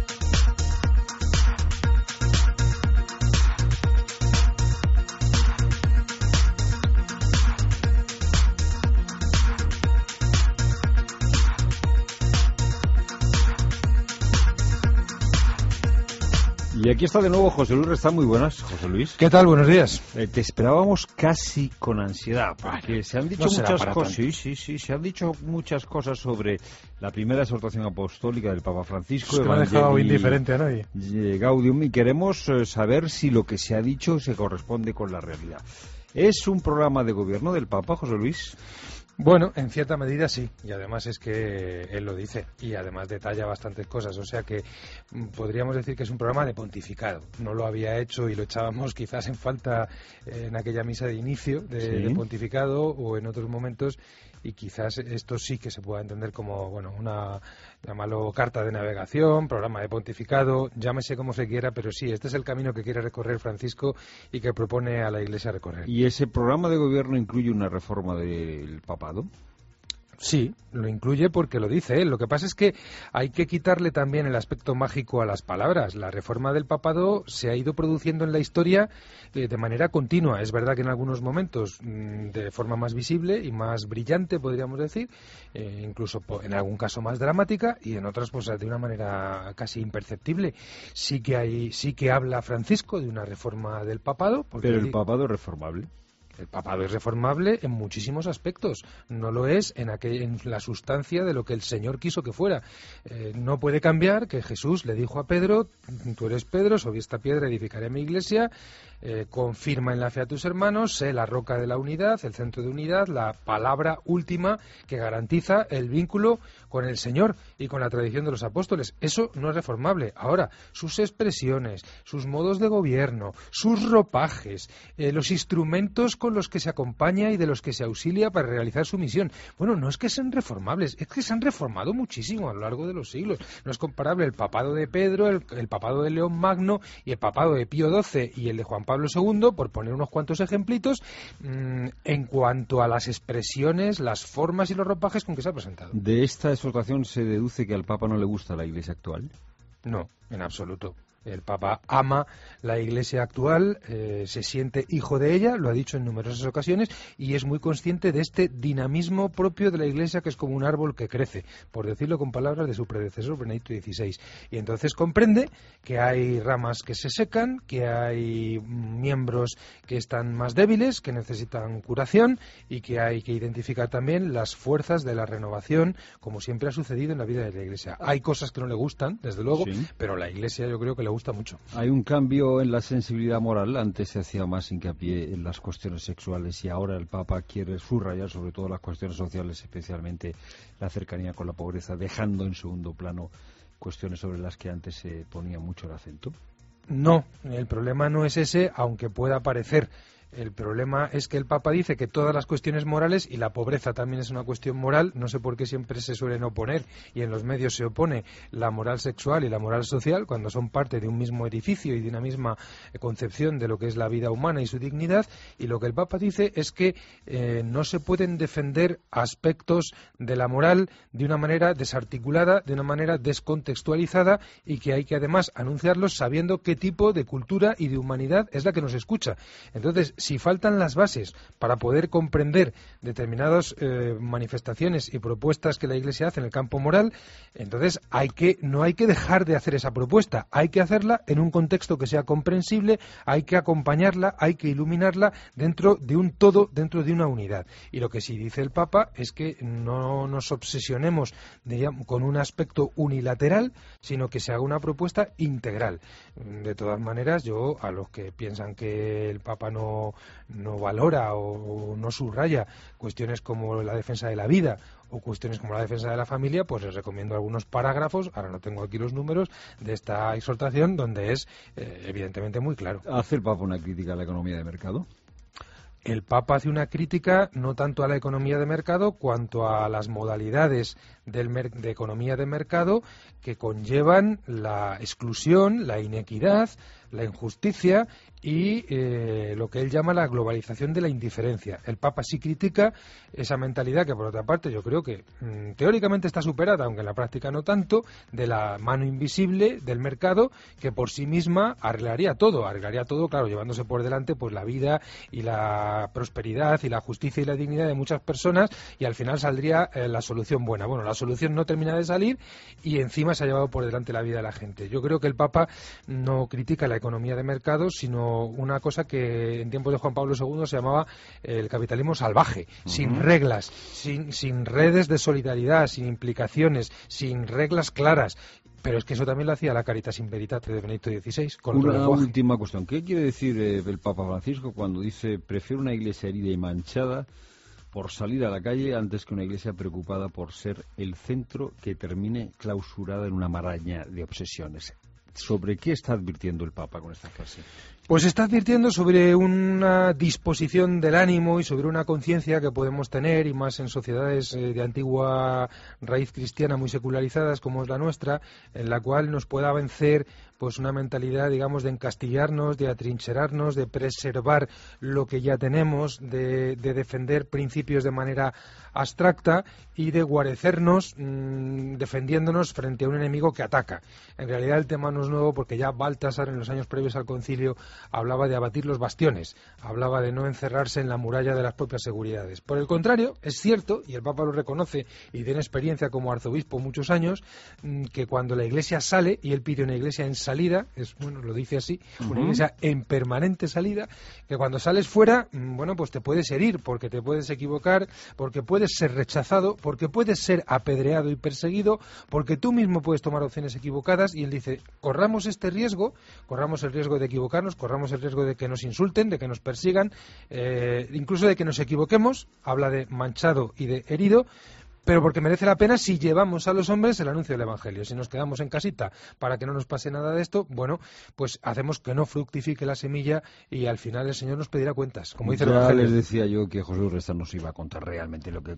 Y aquí está de nuevo José Luis Restán. Muy buenas, José Luis. ¿Qué tal? Buenos días. Te esperábamos casi con ansiedad, porque se han dicho muchas cosas. Sí, se han dicho muchas cosas sobre la primera exhortación apostólica del Papa Francisco. Es que me ha dejado indiferente a nadie. Gaudium, y queremos saber si lo que se ha dicho se corresponde con la realidad. ¿Es un programa de gobierno del Papa, José Luis? Bueno, en cierta medida sí, y además es que él lo dice, y además detalla bastantes cosas, o sea que podríamos decir que es un programa de pontificado. No lo había hecho y lo echábamos quizás en falta en aquella misa de inicio de pontificado o en otros momentos, y quizás esto sí que se pueda entender como, bueno, una, llámalo carta de navegación, programa de pontificado, llámese como se quiera, pero sí, este es el camino que quiere recorrer Francisco y que propone a la Iglesia recorrer. ¿Y ese programa de gobierno incluye una reforma del papado? Sí, lo incluye porque lo dice él. Lo que pasa es que hay que quitarle también el aspecto mágico a las palabras. La reforma del papado se ha ido produciendo en la historia de manera continua. Es verdad que en algunos momentos de forma más visible y más brillante, podríamos decir, incluso en algún caso más dramática, y en otras pues de una manera casi imperceptible. Sí que habla Francisco de una reforma del papado. Pero el papado es reformable. El papado es reformable en muchísimos aspectos. No lo es en la sustancia de lo que el Señor quiso que fuera. No puede cambiar que Jesús le dijo a Pedro: tú eres Pedro, sobre esta piedra edificaré mi iglesia. Confirma en la fe a tus hermanos, sé la roca de la unidad, el centro de unidad, la palabra última que garantiza el vínculo con el Señor y con la tradición de los apóstoles. Eso no es reformable. Ahora, sus expresiones, sus modos de gobierno, sus ropajes, los instrumentos con los que se acompaña y de los que se auxilia para realizar su misión. Bueno, no es que sean reformables, es que se han reformado muchísimo a lo largo de los siglos. No es comparable el papado de Pedro, el papado de León Magno y el papado de Pío XII y el de Juan Pablo II, por poner unos cuantos ejemplitos, en cuanto a las expresiones, las formas y los ropajes con que se ha presentado. ¿De esta exhortación se deduce que al Papa no le gusta la Iglesia actual? No, en absoluto. El Papa ama la Iglesia actual, se siente hijo de ella, lo ha dicho en numerosas ocasiones, y es muy consciente de este dinamismo propio de la Iglesia, que es como un árbol que crece, por decirlo con palabras de su predecesor, Benedicto XVI. Y entonces comprende que hay ramas que se secan, que hay miembros que están más débiles, que necesitan curación, y que hay que identificar también las fuerzas de la renovación, como siempre ha sucedido en la vida de la Iglesia. Hay cosas que no le gustan, desde luego, sí, pero la Iglesia yo creo que le gusta mucho. Hay un cambio en la sensibilidad moral. Antes se hacía más hincapié en las cuestiones sexuales y ahora el Papa quiere subrayar sobre todo las cuestiones sociales, especialmente la cercanía con la pobreza, dejando en segundo plano cuestiones sobre las que antes se ponía mucho el acento. No, el problema no es ese, aunque pueda parecer. El problema es que el Papa dice que todas las cuestiones morales, y la pobreza también es una cuestión moral, no sé por qué siempre se suelen oponer, y en los medios se opone la moral sexual y la moral social, cuando son parte de un mismo edificio y de una misma concepción de lo que es la vida humana y su dignidad, y lo que el Papa dice es que no se pueden defender aspectos de la moral de una manera desarticulada, de una manera descontextualizada, y que hay que además anunciarlos sabiendo qué tipo de cultura y de humanidad es la que nos escucha. Entonces, si faltan las bases para poder comprender determinadas manifestaciones y propuestas que la Iglesia hace en el campo moral, entonces no hay que dejar de hacer esa propuesta, hay que hacerla en un contexto que sea comprensible, hay que acompañarla, hay que iluminarla dentro de un todo, dentro de una unidad. Y lo que sí dice el Papa es que no nos obsesionemos con un aspecto unilateral, sino que se haga una propuesta integral. De todas maneras, yo, a los que piensan que el Papa no valora o no subraya cuestiones como la defensa de la vida o cuestiones como la defensa de la familia, pues les recomiendo algunos parágrafos, ahora no tengo aquí los números, de esta exhortación, donde es evidentemente muy claro. ¿Hace el Papa una crítica a la economía de mercado? El Papa hace una crítica no tanto a la economía de mercado cuanto a las modalidades de economía de mercado que conllevan la exclusión, la inequidad, la injusticia y lo que él llama la globalización de la indiferencia. El Papa sí critica esa mentalidad que, por otra parte, yo creo que teóricamente está superada, aunque en la práctica no tanto, de la mano invisible del mercado, que por sí misma arreglaría todo, claro, llevándose por delante pues la vida y la prosperidad y la justicia y la dignidad de muchas personas, y al final saldría la solución buena. Bueno, la solución no termina de salir y encima se ha llevado por delante la vida de la gente. Yo creo que el Papa no critica la economía de mercado, sino una cosa que en tiempos de Juan Pablo II se llamaba el capitalismo salvaje, sin reglas, sin redes de solidaridad, sin implicaciones, sin reglas claras. Pero es que eso también lo hacía la Caritas in Veritate de Benedicto XVI. Una última cuestión. ¿Qué quiere decir el Papa Francisco cuando dice prefiero una iglesia herida y manchada por salir a la calle antes que una iglesia preocupada por ser el centro que termine clausurada en una maraña de obsesiones? ¿Sobre qué está advirtiendo el Papa con esta frase? Pues está advirtiendo sobre una disposición del ánimo y sobre una conciencia que podemos tener, y más en sociedades de antigua raíz cristiana muy secularizadas como es la nuestra, en la cual nos pueda vencer pues una mentalidad, digamos, de encastillarnos, de atrincherarnos, de preservar lo que ya tenemos, de defender principios de manera abstracta y de guarecernos defendiéndonos frente a un enemigo que ataca. En realidad el tema no es nuevo, porque ya Baltasar en los años previos al concilio hablaba de abatir los bastiones, hablaba de no encerrarse en la muralla de las propias seguridades. Por el contrario, es cierto, y el Papa lo reconoce y tiene experiencia como arzobispo muchos años, que cuando la Iglesia sale, y él pide una Iglesia en salida, lo dice así, una Iglesia en permanente salida, que cuando sales fuera, pues te puedes herir, porque te puedes equivocar, porque puedes ser rechazado, porque puedes ser apedreado y perseguido, porque tú mismo puedes tomar opciones equivocadas, y él dice, corramos este riesgo, corramos el riesgo de equivocarnos, corramos el riesgo de que nos insulten, de que nos persigan, incluso de que nos equivoquemos, habla de manchado y de herido, pero porque merece la pena si llevamos a los hombres el anuncio del Evangelio. Si nos quedamos en casita para que no nos pase nada de esto, pues hacemos que no fructifique la semilla y al final el Señor nos pedirá cuentas, como dice el Evangelio. Les decía yo que José Urresta nos iba a contar realmente lo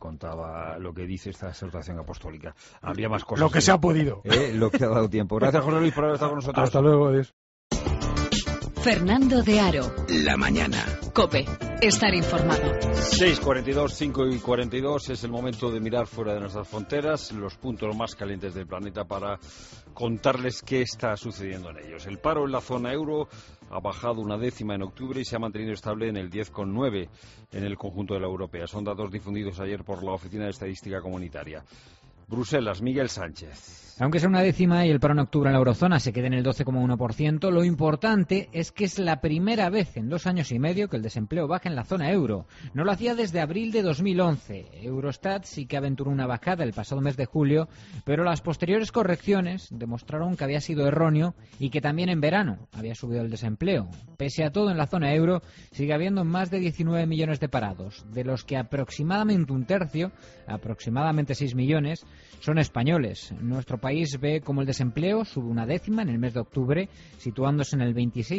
que dice esta exhortación apostólica. Habría más cosas. Lo que se ha podido. Lo que ha dado tiempo. Gracias, José Luis, por haber estado con nosotros. Hasta luego, adiós. Fernando de Aro. La mañana. COPE. Estar informado. 6:42, 5:42 es el momento de mirar fuera de nuestras fronteras, los puntos más calientes del planeta, para contarles qué está sucediendo en ellos. El paro en la zona euro ha bajado 1/10 en octubre y se ha mantenido estable en el 10,9 en el conjunto de la europea. Son datos difundidos ayer por la Oficina de Estadística Comunitaria. Bruselas, Miguel Sánchez. Aunque sea 1/10 y el paro en octubre en la eurozona se quede en el 12,1%, lo importante es que es la primera vez en 2 años y medio que el desempleo baja en la zona euro. No lo hacía desde abril de 2011. Eurostat sí que aventuró una bajada el pasado mes de julio, pero las posteriores correcciones demostraron que había sido erróneo y que también en verano había subido el desempleo. Pese a todo, en la zona euro sigue habiendo más de 19 millones de parados, de los que aproximadamente un tercio, aproximadamente 6 millones, son españoles. Nuestro país ve como el desempleo sube 1/10 en el mes de octubre, situándose en el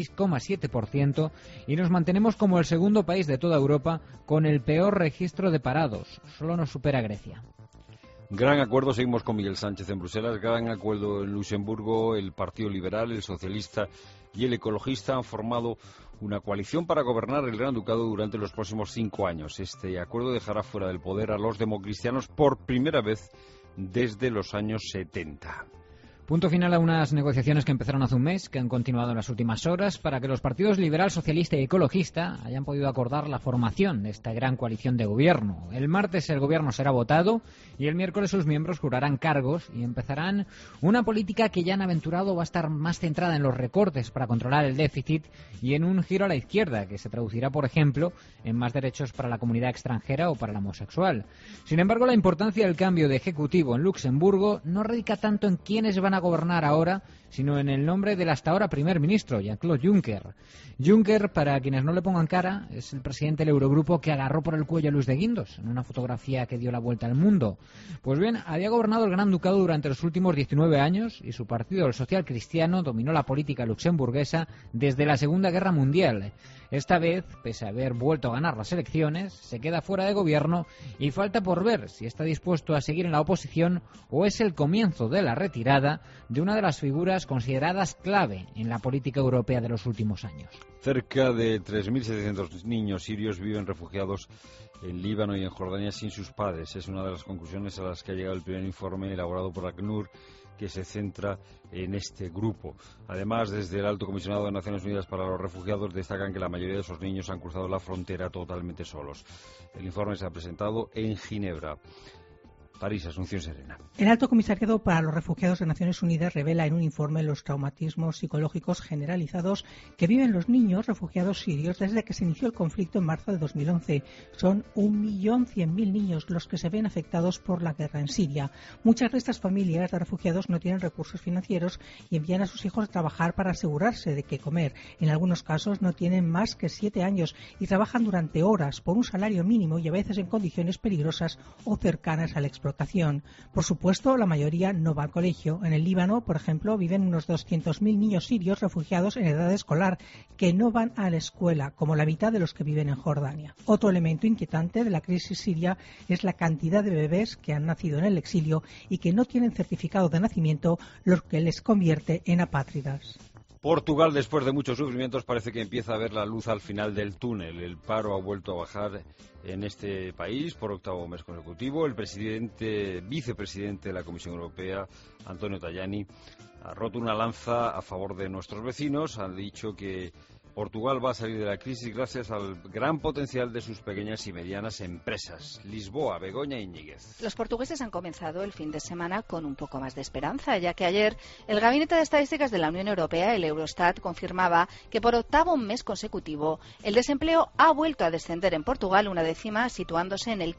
26,7%, y nos mantenemos como el segundo país de toda Europa con el peor registro de parados. Solo nos supera Grecia. Gran acuerdo, seguimos con Miguel Sánchez en Bruselas, gran acuerdo en Luxemburgo. El Partido Liberal, el Socialista y el Ecologista han formado una coalición para gobernar el Gran Ducado durante los próximos 5 años. Este acuerdo dejará fuera del poder a los democristianos por primera vez desde los años 70. Punto final a unas negociaciones que empezaron hace un mes, que han continuado en las últimas horas, para que los partidos liberal, socialista y ecologista hayan podido acordar la formación de esta gran coalición de gobierno. El martes el gobierno será votado y el miércoles sus miembros jurarán cargos y empezarán una política que ya han aventurado va a estar más centrada en los recortes para controlar el déficit y en un giro a la izquierda, que se traducirá, por ejemplo, en más derechos para la comunidad extranjera o para la homosexual. Sin embargo, la importancia del cambio de ejecutivo en Luxemburgo no radica tanto en quiénes van a gobernar ahora, sino en el nombre del hasta ahora primer ministro, Jean-Claude Juncker. Juncker, para quienes no le pongan cara, es el presidente del Eurogrupo que agarró por el cuello a Luis de Guindos en una fotografía que dio la vuelta al mundo. Pues bien, había gobernado el Gran Ducado durante los últimos 19 años y su partido, el Social Cristiano, dominó la política luxemburguesa desde la Segunda Guerra Mundial. Esta vez, pese a haber vuelto a ganar las elecciones, se queda fuera de gobierno y falta por ver si está dispuesto a seguir en la oposición o es el comienzo de la retirada de una de las figuras consideradas clave en la política europea de los últimos años. Cerca de 3.700 niños sirios viven refugiados en Líbano y en Jordania sin sus padres. Es una de las conclusiones a las que ha llegado el primer informe elaborado por ACNUR, que se centra en este grupo. Además, desde el Alto Comisionado de Naciones Unidas para los Refugiados destacan que la mayoría de esos niños han cruzado la frontera totalmente solos. El informe se ha presentado en Ginebra. París, Asunción Serena. El Alto Comisariado para los Refugiados de Naciones Unidas revela en un informe los traumatismos psicológicos generalizados que viven los niños refugiados sirios desde que se inició el conflicto en marzo de 2011. Son 1.100.000 niños los que se ven afectados por la guerra en Siria. Muchas de estas familias de refugiados no tienen recursos financieros y envían a sus hijos a trabajar para asegurarse de qué comer. En algunos casos no tienen más que 7 años y trabajan durante horas por un salario mínimo y a veces en condiciones peligrosas o cercanas a la explotación. Por supuesto, la mayoría no va al colegio. En el Líbano, por ejemplo, viven unos 200.000 niños sirios refugiados en edad escolar que no van a la escuela, como la mitad de los que viven en Jordania. Otro elemento inquietante de la crisis siria es la cantidad de bebés que han nacido en el exilio y que no tienen certificado de nacimiento, lo que les convierte en apátridas. Portugal, después de muchos sufrimientos, parece que empieza a ver la luz al final del túnel. El paro ha vuelto a bajar en este país por 8º mes consecutivo. El vicepresidente de la Comisión Europea, Antonio Tajani, ha roto una lanza a favor de nuestros vecinos. Han dicho que Portugal va a salir de la crisis gracias al gran potencial de sus pequeñas y medianas empresas. Lisboa, Begoña Íñiguez. Los portugueses han comenzado el fin de semana con un poco más de esperanza, ya que ayer el Gabinete de Estadísticas de la Unión Europea, el Eurostat, confirmaba que por 8º mes consecutivo el desempleo ha vuelto a descender en Portugal 1/10, situándose en el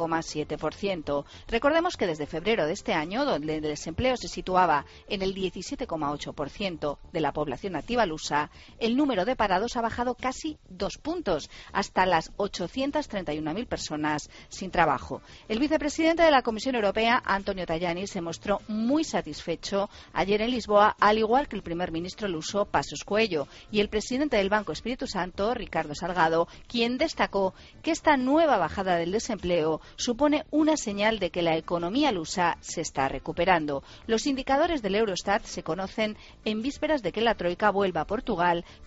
15,7%. Recordemos que desde febrero de este año, donde el desempleo se situaba en el 17,8% de la población activa lusa, el número de parados ha bajado casi 2 puntos, hasta las 831.000 personas sin trabajo. El vicepresidente de la Comisión Europea, Antonio Tajani, se mostró muy satisfecho ayer en Lisboa, al igual que el primer ministro luso, Passos Coelho, y el presidente del Banco Espíritu Santo, Ricardo Salgado, quien destacó que esta nueva bajada del desempleo supone una señal de que la economía lusa se está recuperando. Los indicadores del Eurostat se conocen en vísperas de que la Troika vuelva a Portugal para realizar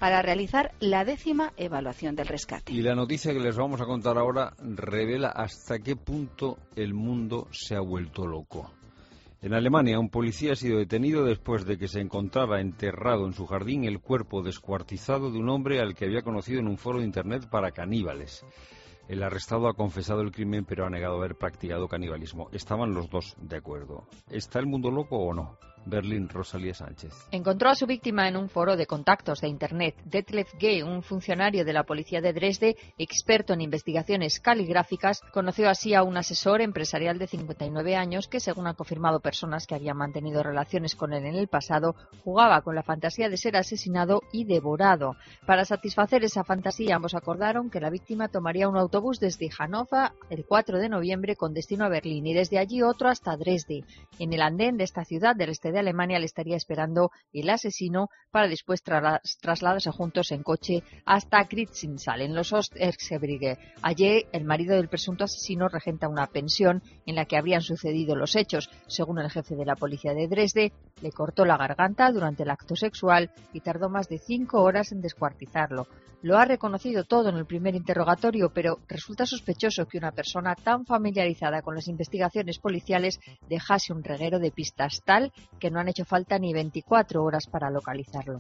realizar la 10ª evaluación del rescate. Y la noticia que les vamos a contar ahora revela hasta qué punto el mundo se ha vuelto loco. En Alemania, un policía ha sido detenido después de que se encontrara enterrado en su jardín el cuerpo descuartizado de un hombre al que había conocido en un foro de internet para caníbales. El arrestado ha confesado el crimen, pero ha negado haber practicado canibalismo. Estaban los dos de acuerdo. ¿Está el mundo loco o no? Berlín, Rosalía Sánchez. Encontró a su víctima en un foro de contactos de Internet. Detlef G., un funcionario de la policía de Dresde, experto en investigaciones caligráficas, conoció así a un asesor empresarial de 59 años que, según han confirmado personas que habían mantenido relaciones con él en el pasado, jugaba con la fantasía de ser asesinado y devorado. Para satisfacer esa fantasía, ambos acordaron que la víctima tomaría un autobús desde Hannover el 4 de noviembre con destino a Berlín y desde allí otro hasta Dresde. En el andén de esta ciudad del este de Alemania le estaría esperando el asesino para después trasladarse juntos en coche hasta Kritzinsal, en los Osterzgebirge. Allí, el marido del presunto asesino regenta una pensión en la que habrían sucedido los hechos. Según el jefe de la policía de Dresde, le cortó la garganta durante el acto sexual y tardó más de 5 horas en descuartizarlo. Lo ha reconocido todo en el primer interrogatorio, pero resulta sospechoso que una persona tan familiarizada con las investigaciones policiales dejase un reguero de pistas tal que no han hecho falta ni 24 horas para localizarlo.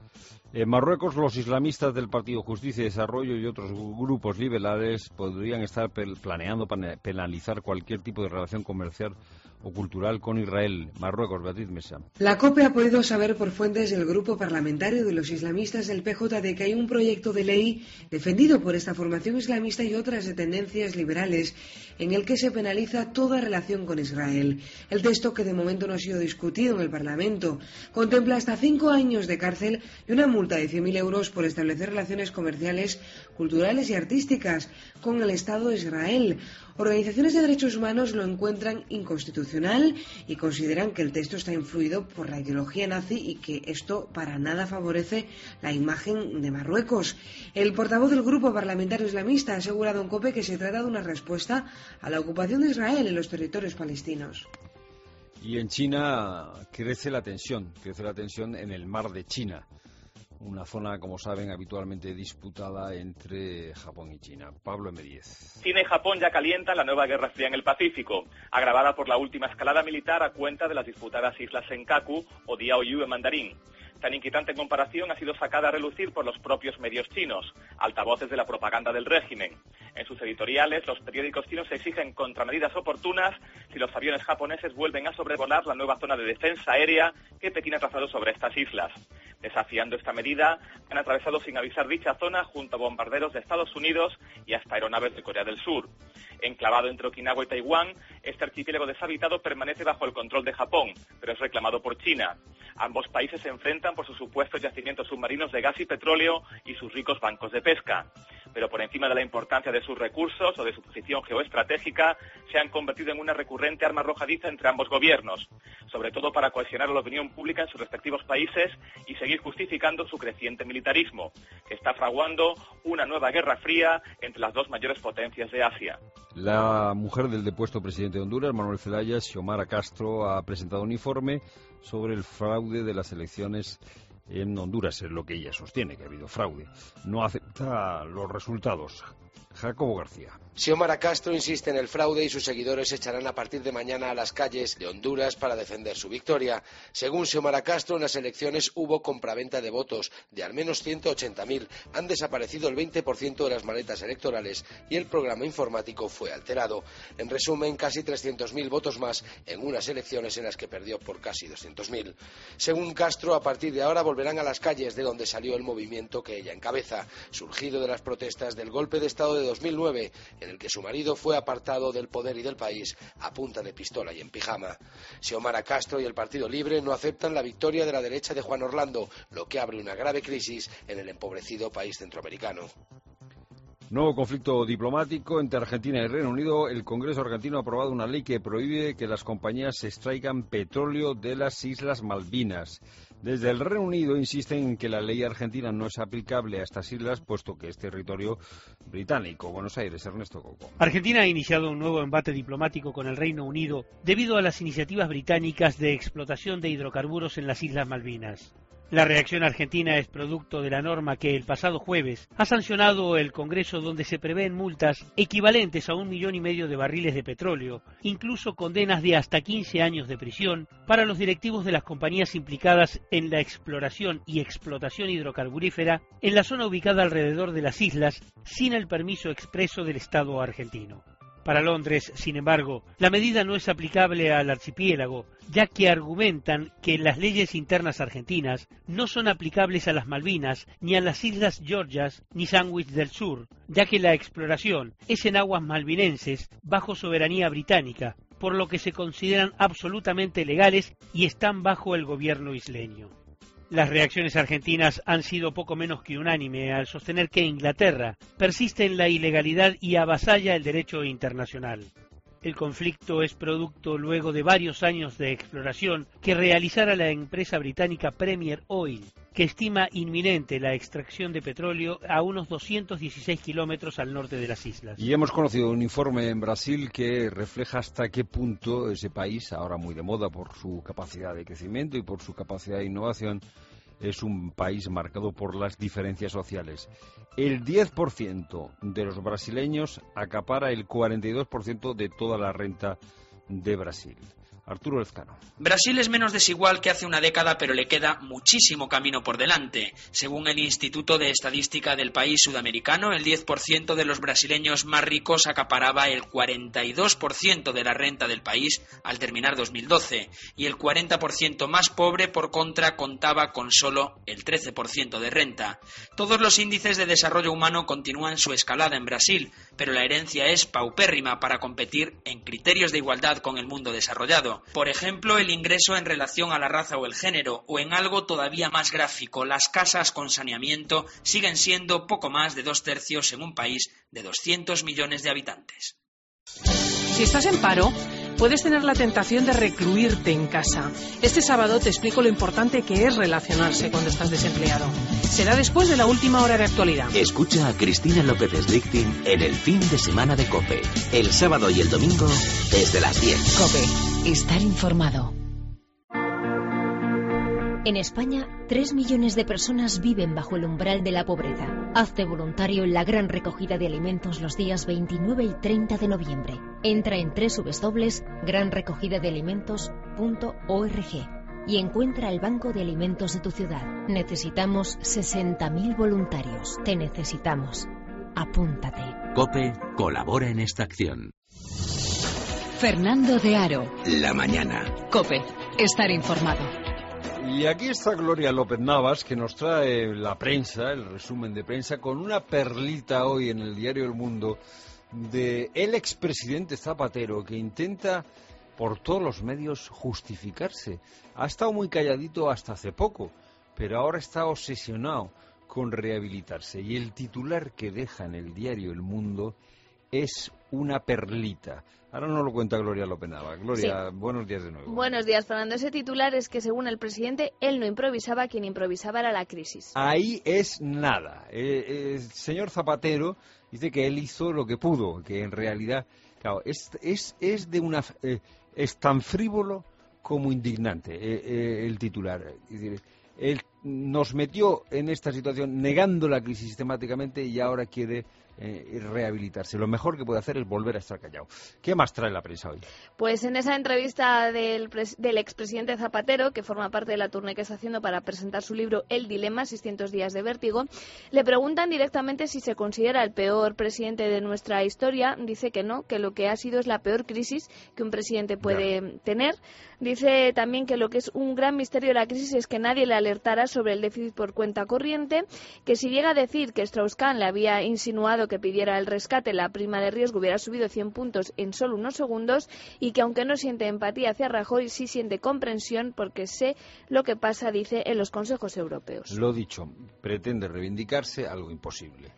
En Marruecos, los islamistas del Partido Justicia y Desarrollo y otros grupos liberales podrían estar planeando penalizar cualquier tipo de relación comercial o cultural con Israel. Marruecos, Beatriz Mesa. La COPE ha podido saber por fuentes del grupo parlamentario de los islamistas del PJD que hay un proyecto de ley defendido por esta formación islamista y otras de tendencias liberales en el que se penaliza toda relación con Israel. El texto, que de momento no ha sido discutido en el Parlamento, contempla hasta 5 años de cárcel y una multa de 100.000 euros por establecer relaciones comerciales, culturales y artísticas con el Estado de Israel. Organizaciones de derechos humanos lo encuentran inconstitucional y consideran que el texto está influido por la ideología nazi y que esto para nada favorece la imagen de Marruecos. El portavoz del grupo parlamentario islamista ha asegurado en COPE que se trata de una respuesta a la ocupación de Israel en los territorios palestinos. Y en China crece la tensión en el mar de China. Una zona, como saben, habitualmente disputada entre Japón y China. Pablo M10. China y Japón ya calientan la nueva guerra fría en el Pacífico, agravada por la última escalada militar a cuenta de las disputadas islas Senkaku o Diaoyu en mandarín. Tan inquietante comparación ha sido sacada a relucir por los propios medios chinos, altavoces de la propaganda del régimen. En sus editoriales, los periódicos chinos exigen contramedidas oportunas si los aviones japoneses vuelven a sobrevolar la nueva zona de defensa aérea que Pekín ha trazado sobre estas islas. Desafiando esta medida, han atravesado sin avisar dicha zona junto a bombarderos de Estados Unidos y hasta aeronaves de Corea del Sur. Enclavado entre Okinawa y Taiwán, este archipiélago deshabitado permanece bajo el control de Japón, pero es reclamado por China. Ambos países se enfrentan por sus supuestos yacimientos submarinos de gas y petróleo y sus ricos bancos de pesca. Pero por encima de la importancia de sus recursos o de su posición geoestratégica, se han convertido en una recurrente arma arrojadiza entre ambos gobiernos, sobre todo para cohesionar a la opinión pública en sus respectivos países y seguir justificando su creciente militarismo, que está fraguando una nueva guerra fría entre las dos mayores potencias de Asia. La mujer del depuesto presidente de Honduras, Manuel Zelaya, Xiomara Castro, ha presentado un informe sobre el fraude de las elecciones en Honduras. Es lo que ella sostiene, que ha habido fraude. No acepta los resultados. Jacobo García. Xiomara Castro insiste en el fraude y sus seguidores se echarán a partir de mañana a las calles de Honduras para defender su victoria. Según Xiomara Castro, en las elecciones hubo compraventa de votos de al menos 180.000. Han desaparecido el 20% de las maletas electorales y el programa informático fue alterado. En resumen, casi 300.000 votos más en unas elecciones en las que perdió por casi 200.000. Según Castro, a partir de ahora volverán a las calles de donde salió el movimiento que ella encabeza, surgido de las protestas del golpe de Estado de 2009, en el que su marido fue apartado del poder y del país a punta de pistola y en pijama. Xiomara Castro y el Partido Libre no aceptan la victoria de la derecha de Juan Orlando, lo que abre una grave crisis en el empobrecido país centroamericano. Nuevo conflicto diplomático entre Argentina y el Reino Unido. El Congreso argentino ha aprobado una ley que prohíbe que las compañías extraigan petróleo de las Islas Malvinas. Desde el Reino Unido insisten en que la ley argentina no es aplicable a estas islas, puesto que es territorio británico. Buenos Aires, Ernesto Coco. Argentina ha iniciado un nuevo embate diplomático con el Reino Unido debido a las iniciativas británicas de explotación de hidrocarburos en las Islas Malvinas. La reacción argentina es producto de la norma que el pasado jueves ha sancionado el Congreso, donde se prevén multas equivalentes a 1,5 millones de barriles de petróleo, incluso condenas de hasta 15 años de prisión para los directivos de las compañías implicadas en la exploración y explotación hidrocarburífera en la zona ubicada alrededor de las islas sin el permiso expreso del Estado argentino. Para Londres, sin embargo, la medida no es aplicable al archipiélago, ya que argumentan que las leyes internas argentinas no son aplicables a las Malvinas, ni a las Islas Georgias, ni Sandwich del Sur, ya que la exploración es en aguas malvinenses bajo soberanía británica, por lo que se consideran absolutamente legales y están bajo el gobierno isleño. Las reacciones argentinas han sido poco menos que unánime al sostener que Inglaterra persiste en la ilegalidad y avasalla el derecho internacional. El conflicto es producto luego de varios años de exploración que realizara la empresa británica Premier Oil, que estima inminente la extracción de petróleo a unos 216 kilómetros al norte de las islas. Y hemos conocido un informe en Brasil que refleja hasta qué punto ese país, ahora muy de moda por su capacidad de crecimiento y por su capacidad de innovación, es un país marcado por las diferencias sociales. El 10% de los brasileños acapara el 42% de toda la renta de Brasil. Arturo Lezcano. Brasil es menos desigual que hace una década, pero le queda muchísimo camino por delante. Según el Instituto de Estadística del país sudamericano, el 10% de los brasileños más ricos acaparaba el 42% de la renta del país al terminar 2012, y el 40% más pobre, por contra, contaba con solo el 13% de renta. Todos los índices de desarrollo humano continúan su escalada en Brasil, pero la herencia es paupérrima para competir en criterios de igualdad con el mundo desarrollado. Por ejemplo, el ingreso en relación a la raza o el género, o en algo todavía más gráfico, las casas con saneamiento siguen siendo poco más de 2/3 en un país de 200 millones de habitantes. Si estás en paro, puedes tener la tentación de recluirte en casa. Este sábado te explico lo importante que es relacionarse cuando estás desempleado. Será después de la última hora de actualidad. Escucha a Cristina López Slichting en el fin de semana de COPE. El sábado y el domingo desde las 10. COPE. Estar informado. En España, 3 millones de personas viven bajo el umbral de la pobreza. Hazte voluntario en la gran recogida de alimentos los días 29 y 30 de noviembre. Entra en www.granrecogidadealimentos.org y encuentra el banco de alimentos de tu ciudad. Necesitamos 60.000 voluntarios. Te necesitamos. Apúntate. COPE colabora en esta acción. Fernando de Aro. La mañana. COPE. Estar informado. Y aquí está Gloria López Navas, que nos trae la prensa, el resumen de prensa, con una perlita hoy en el diario El Mundo de el expresidente Zapatero, que intenta por todos los medios justificarse. Ha estado muy calladito hasta hace poco, pero ahora está obsesionado con rehabilitarse. Y el titular que deja en el diario El Mundo es una perlita. Ahora nos lo cuenta Gloria López Nava. Gloria, sí. Buenos días de nuevo. Buenos días, Fernando. Ese titular es que, según el presidente, él no improvisaba, quien improvisaba era la crisis. Ahí es nada. El señor Zapatero dice que él hizo lo que pudo, que en realidad, claro, es tan frívolo como indignante el titular. Es decir, él nos metió en esta situación negando la crisis sistemáticamente y ahora quiere rehabilitarse. Lo mejor que puede hacer es volver a estar callado. ¿Qué más trae la prensa hoy? Pues en esa entrevista del expresidente Zapatero, que forma parte de la tournée que está haciendo para presentar su libro El Dilema, 600 días de vértigo, le preguntan directamente si se considera el peor presidente de nuestra historia. Dice que no, que lo que ha sido es la peor crisis que un presidente puede tener. Dice también que lo que es un gran misterio de la crisis es que nadie le alertara sobre el déficit por cuenta corriente, que si llega a decir que Strauss-Kahn le había insinuado que pidiera el rescate, la prima de riesgo hubiera subido 100 puntos en solo unos segundos, y que aunque no siente empatía hacia Rajoy, sí siente comprensión porque sé lo que pasa, dice, en los consejos europeos. Lo dicho, pretende reivindicarse, algo imposible.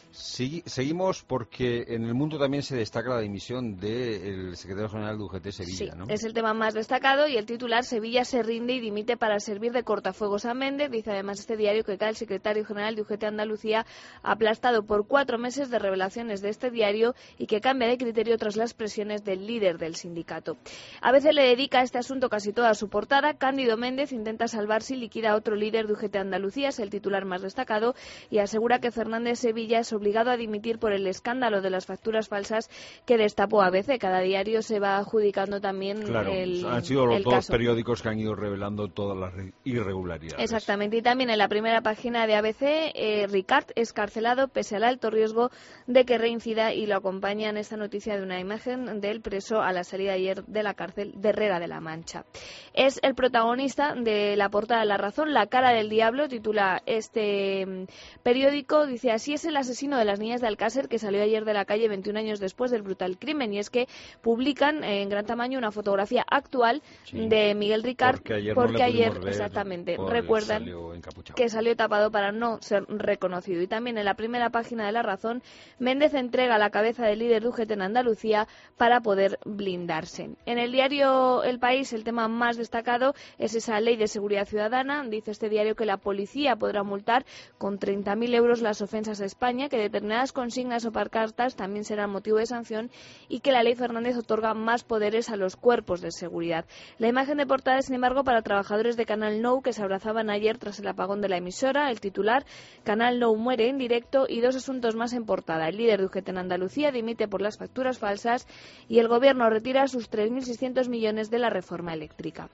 Seguimos porque en el mundo también se destaca la dimisión del secretario general de UGT Sevilla, sí, ¿no? Es el tema más destacado y el titular: Sevilla se rinde y dimite para servir de cortafuegos a Méndez. Dice además este diario que cae el secretario general de UGT Andalucía, aplastado por 4 meses de revelaciones de este diario, y que cambia de criterio tras las presiones del líder del sindicato. A veces le dedica a este asunto casi toda su portada. Cándido Méndez intenta salvarse y liquida a otro líder de UGT Andalucía, es el titular más destacado, y asegura que Fernández Sevilla es obligado a dimitir por el escándalo de las facturas falsas que destapó ABC. Cada diario se va adjudicando también han sido los dos caso. Periódicos que han ido revelando todas las irregularidades. Exactamente, y también en la primera página de ABC, Ricard es carcelado pese al alto riesgo de que reincida, y lo acompaña en esta noticia de una imagen del preso a la salida ayer de la cárcel de Herrera de la Mancha. Es el protagonista de la portada de La Razón, La cara del diablo, titula este periódico. Dice: así es el asesino de las niñas de Alcácer, que salió ayer de la calle 21 años después del brutal crimen. Y es que publican en gran tamaño una fotografía actual de Miguel Ricard, porque ayer exactamente recuerdan que salió tapado para no ser reconocido. Y también en la primera página de La Razón, Méndez entrega la cabeza del líder de UGT en Andalucía para poder blindarse. En el diario El País, el tema más destacado es esa ley de seguridad ciudadana. Dice este diario que la policía podrá multar con 30.000 euros las ofensas a España, que determinadas consignas o pancartas también serán motivo de sanción, y que la ley Fernández otorga más poderes a los cuerpos de seguridad. La imagen de portada es, sin embargo, para trabajadores de Canal Nou que se abrazaban ayer tras el apagón de la emisora. El titular: Canal Nou muere en directo, y 2 asuntos más en portada. El líder de UGT en Andalucía dimite por las facturas falsas, y el gobierno retira sus 3.600 millones de la reforma eléctrica.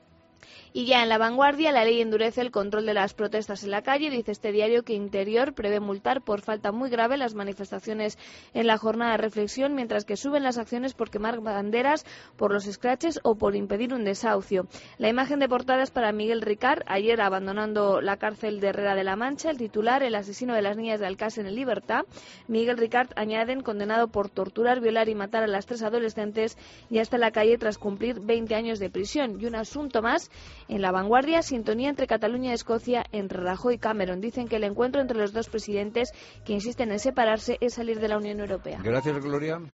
Y ya en La Vanguardia, la ley endurece el control de las protestas en la calle. Dice este diario que Interior prevé multar por falta muy grave las manifestaciones en la jornada de reflexión, mientras que suben las acciones por quemar banderas, por los scratches o por impedir un desahucio. La imagen de portada es para Miguel Ricard, ayer abandonando la cárcel de Herrera de la Mancha. El titular: el asesino de las niñas de Alcácer en libertad. Miguel Ricard, añaden, condenado por torturar, violar y matar a las 3 adolescentes, ya está en la calle tras cumplir 20 años de prisión. Y un asunto más en La Vanguardia: sintonía entre Cataluña y Escocia, entre Rajoy y Cameron. Dicen que el encuentro entre los dos presidentes, que insisten en separarse, es salir de la Unión Europea. Gracias, Gloria.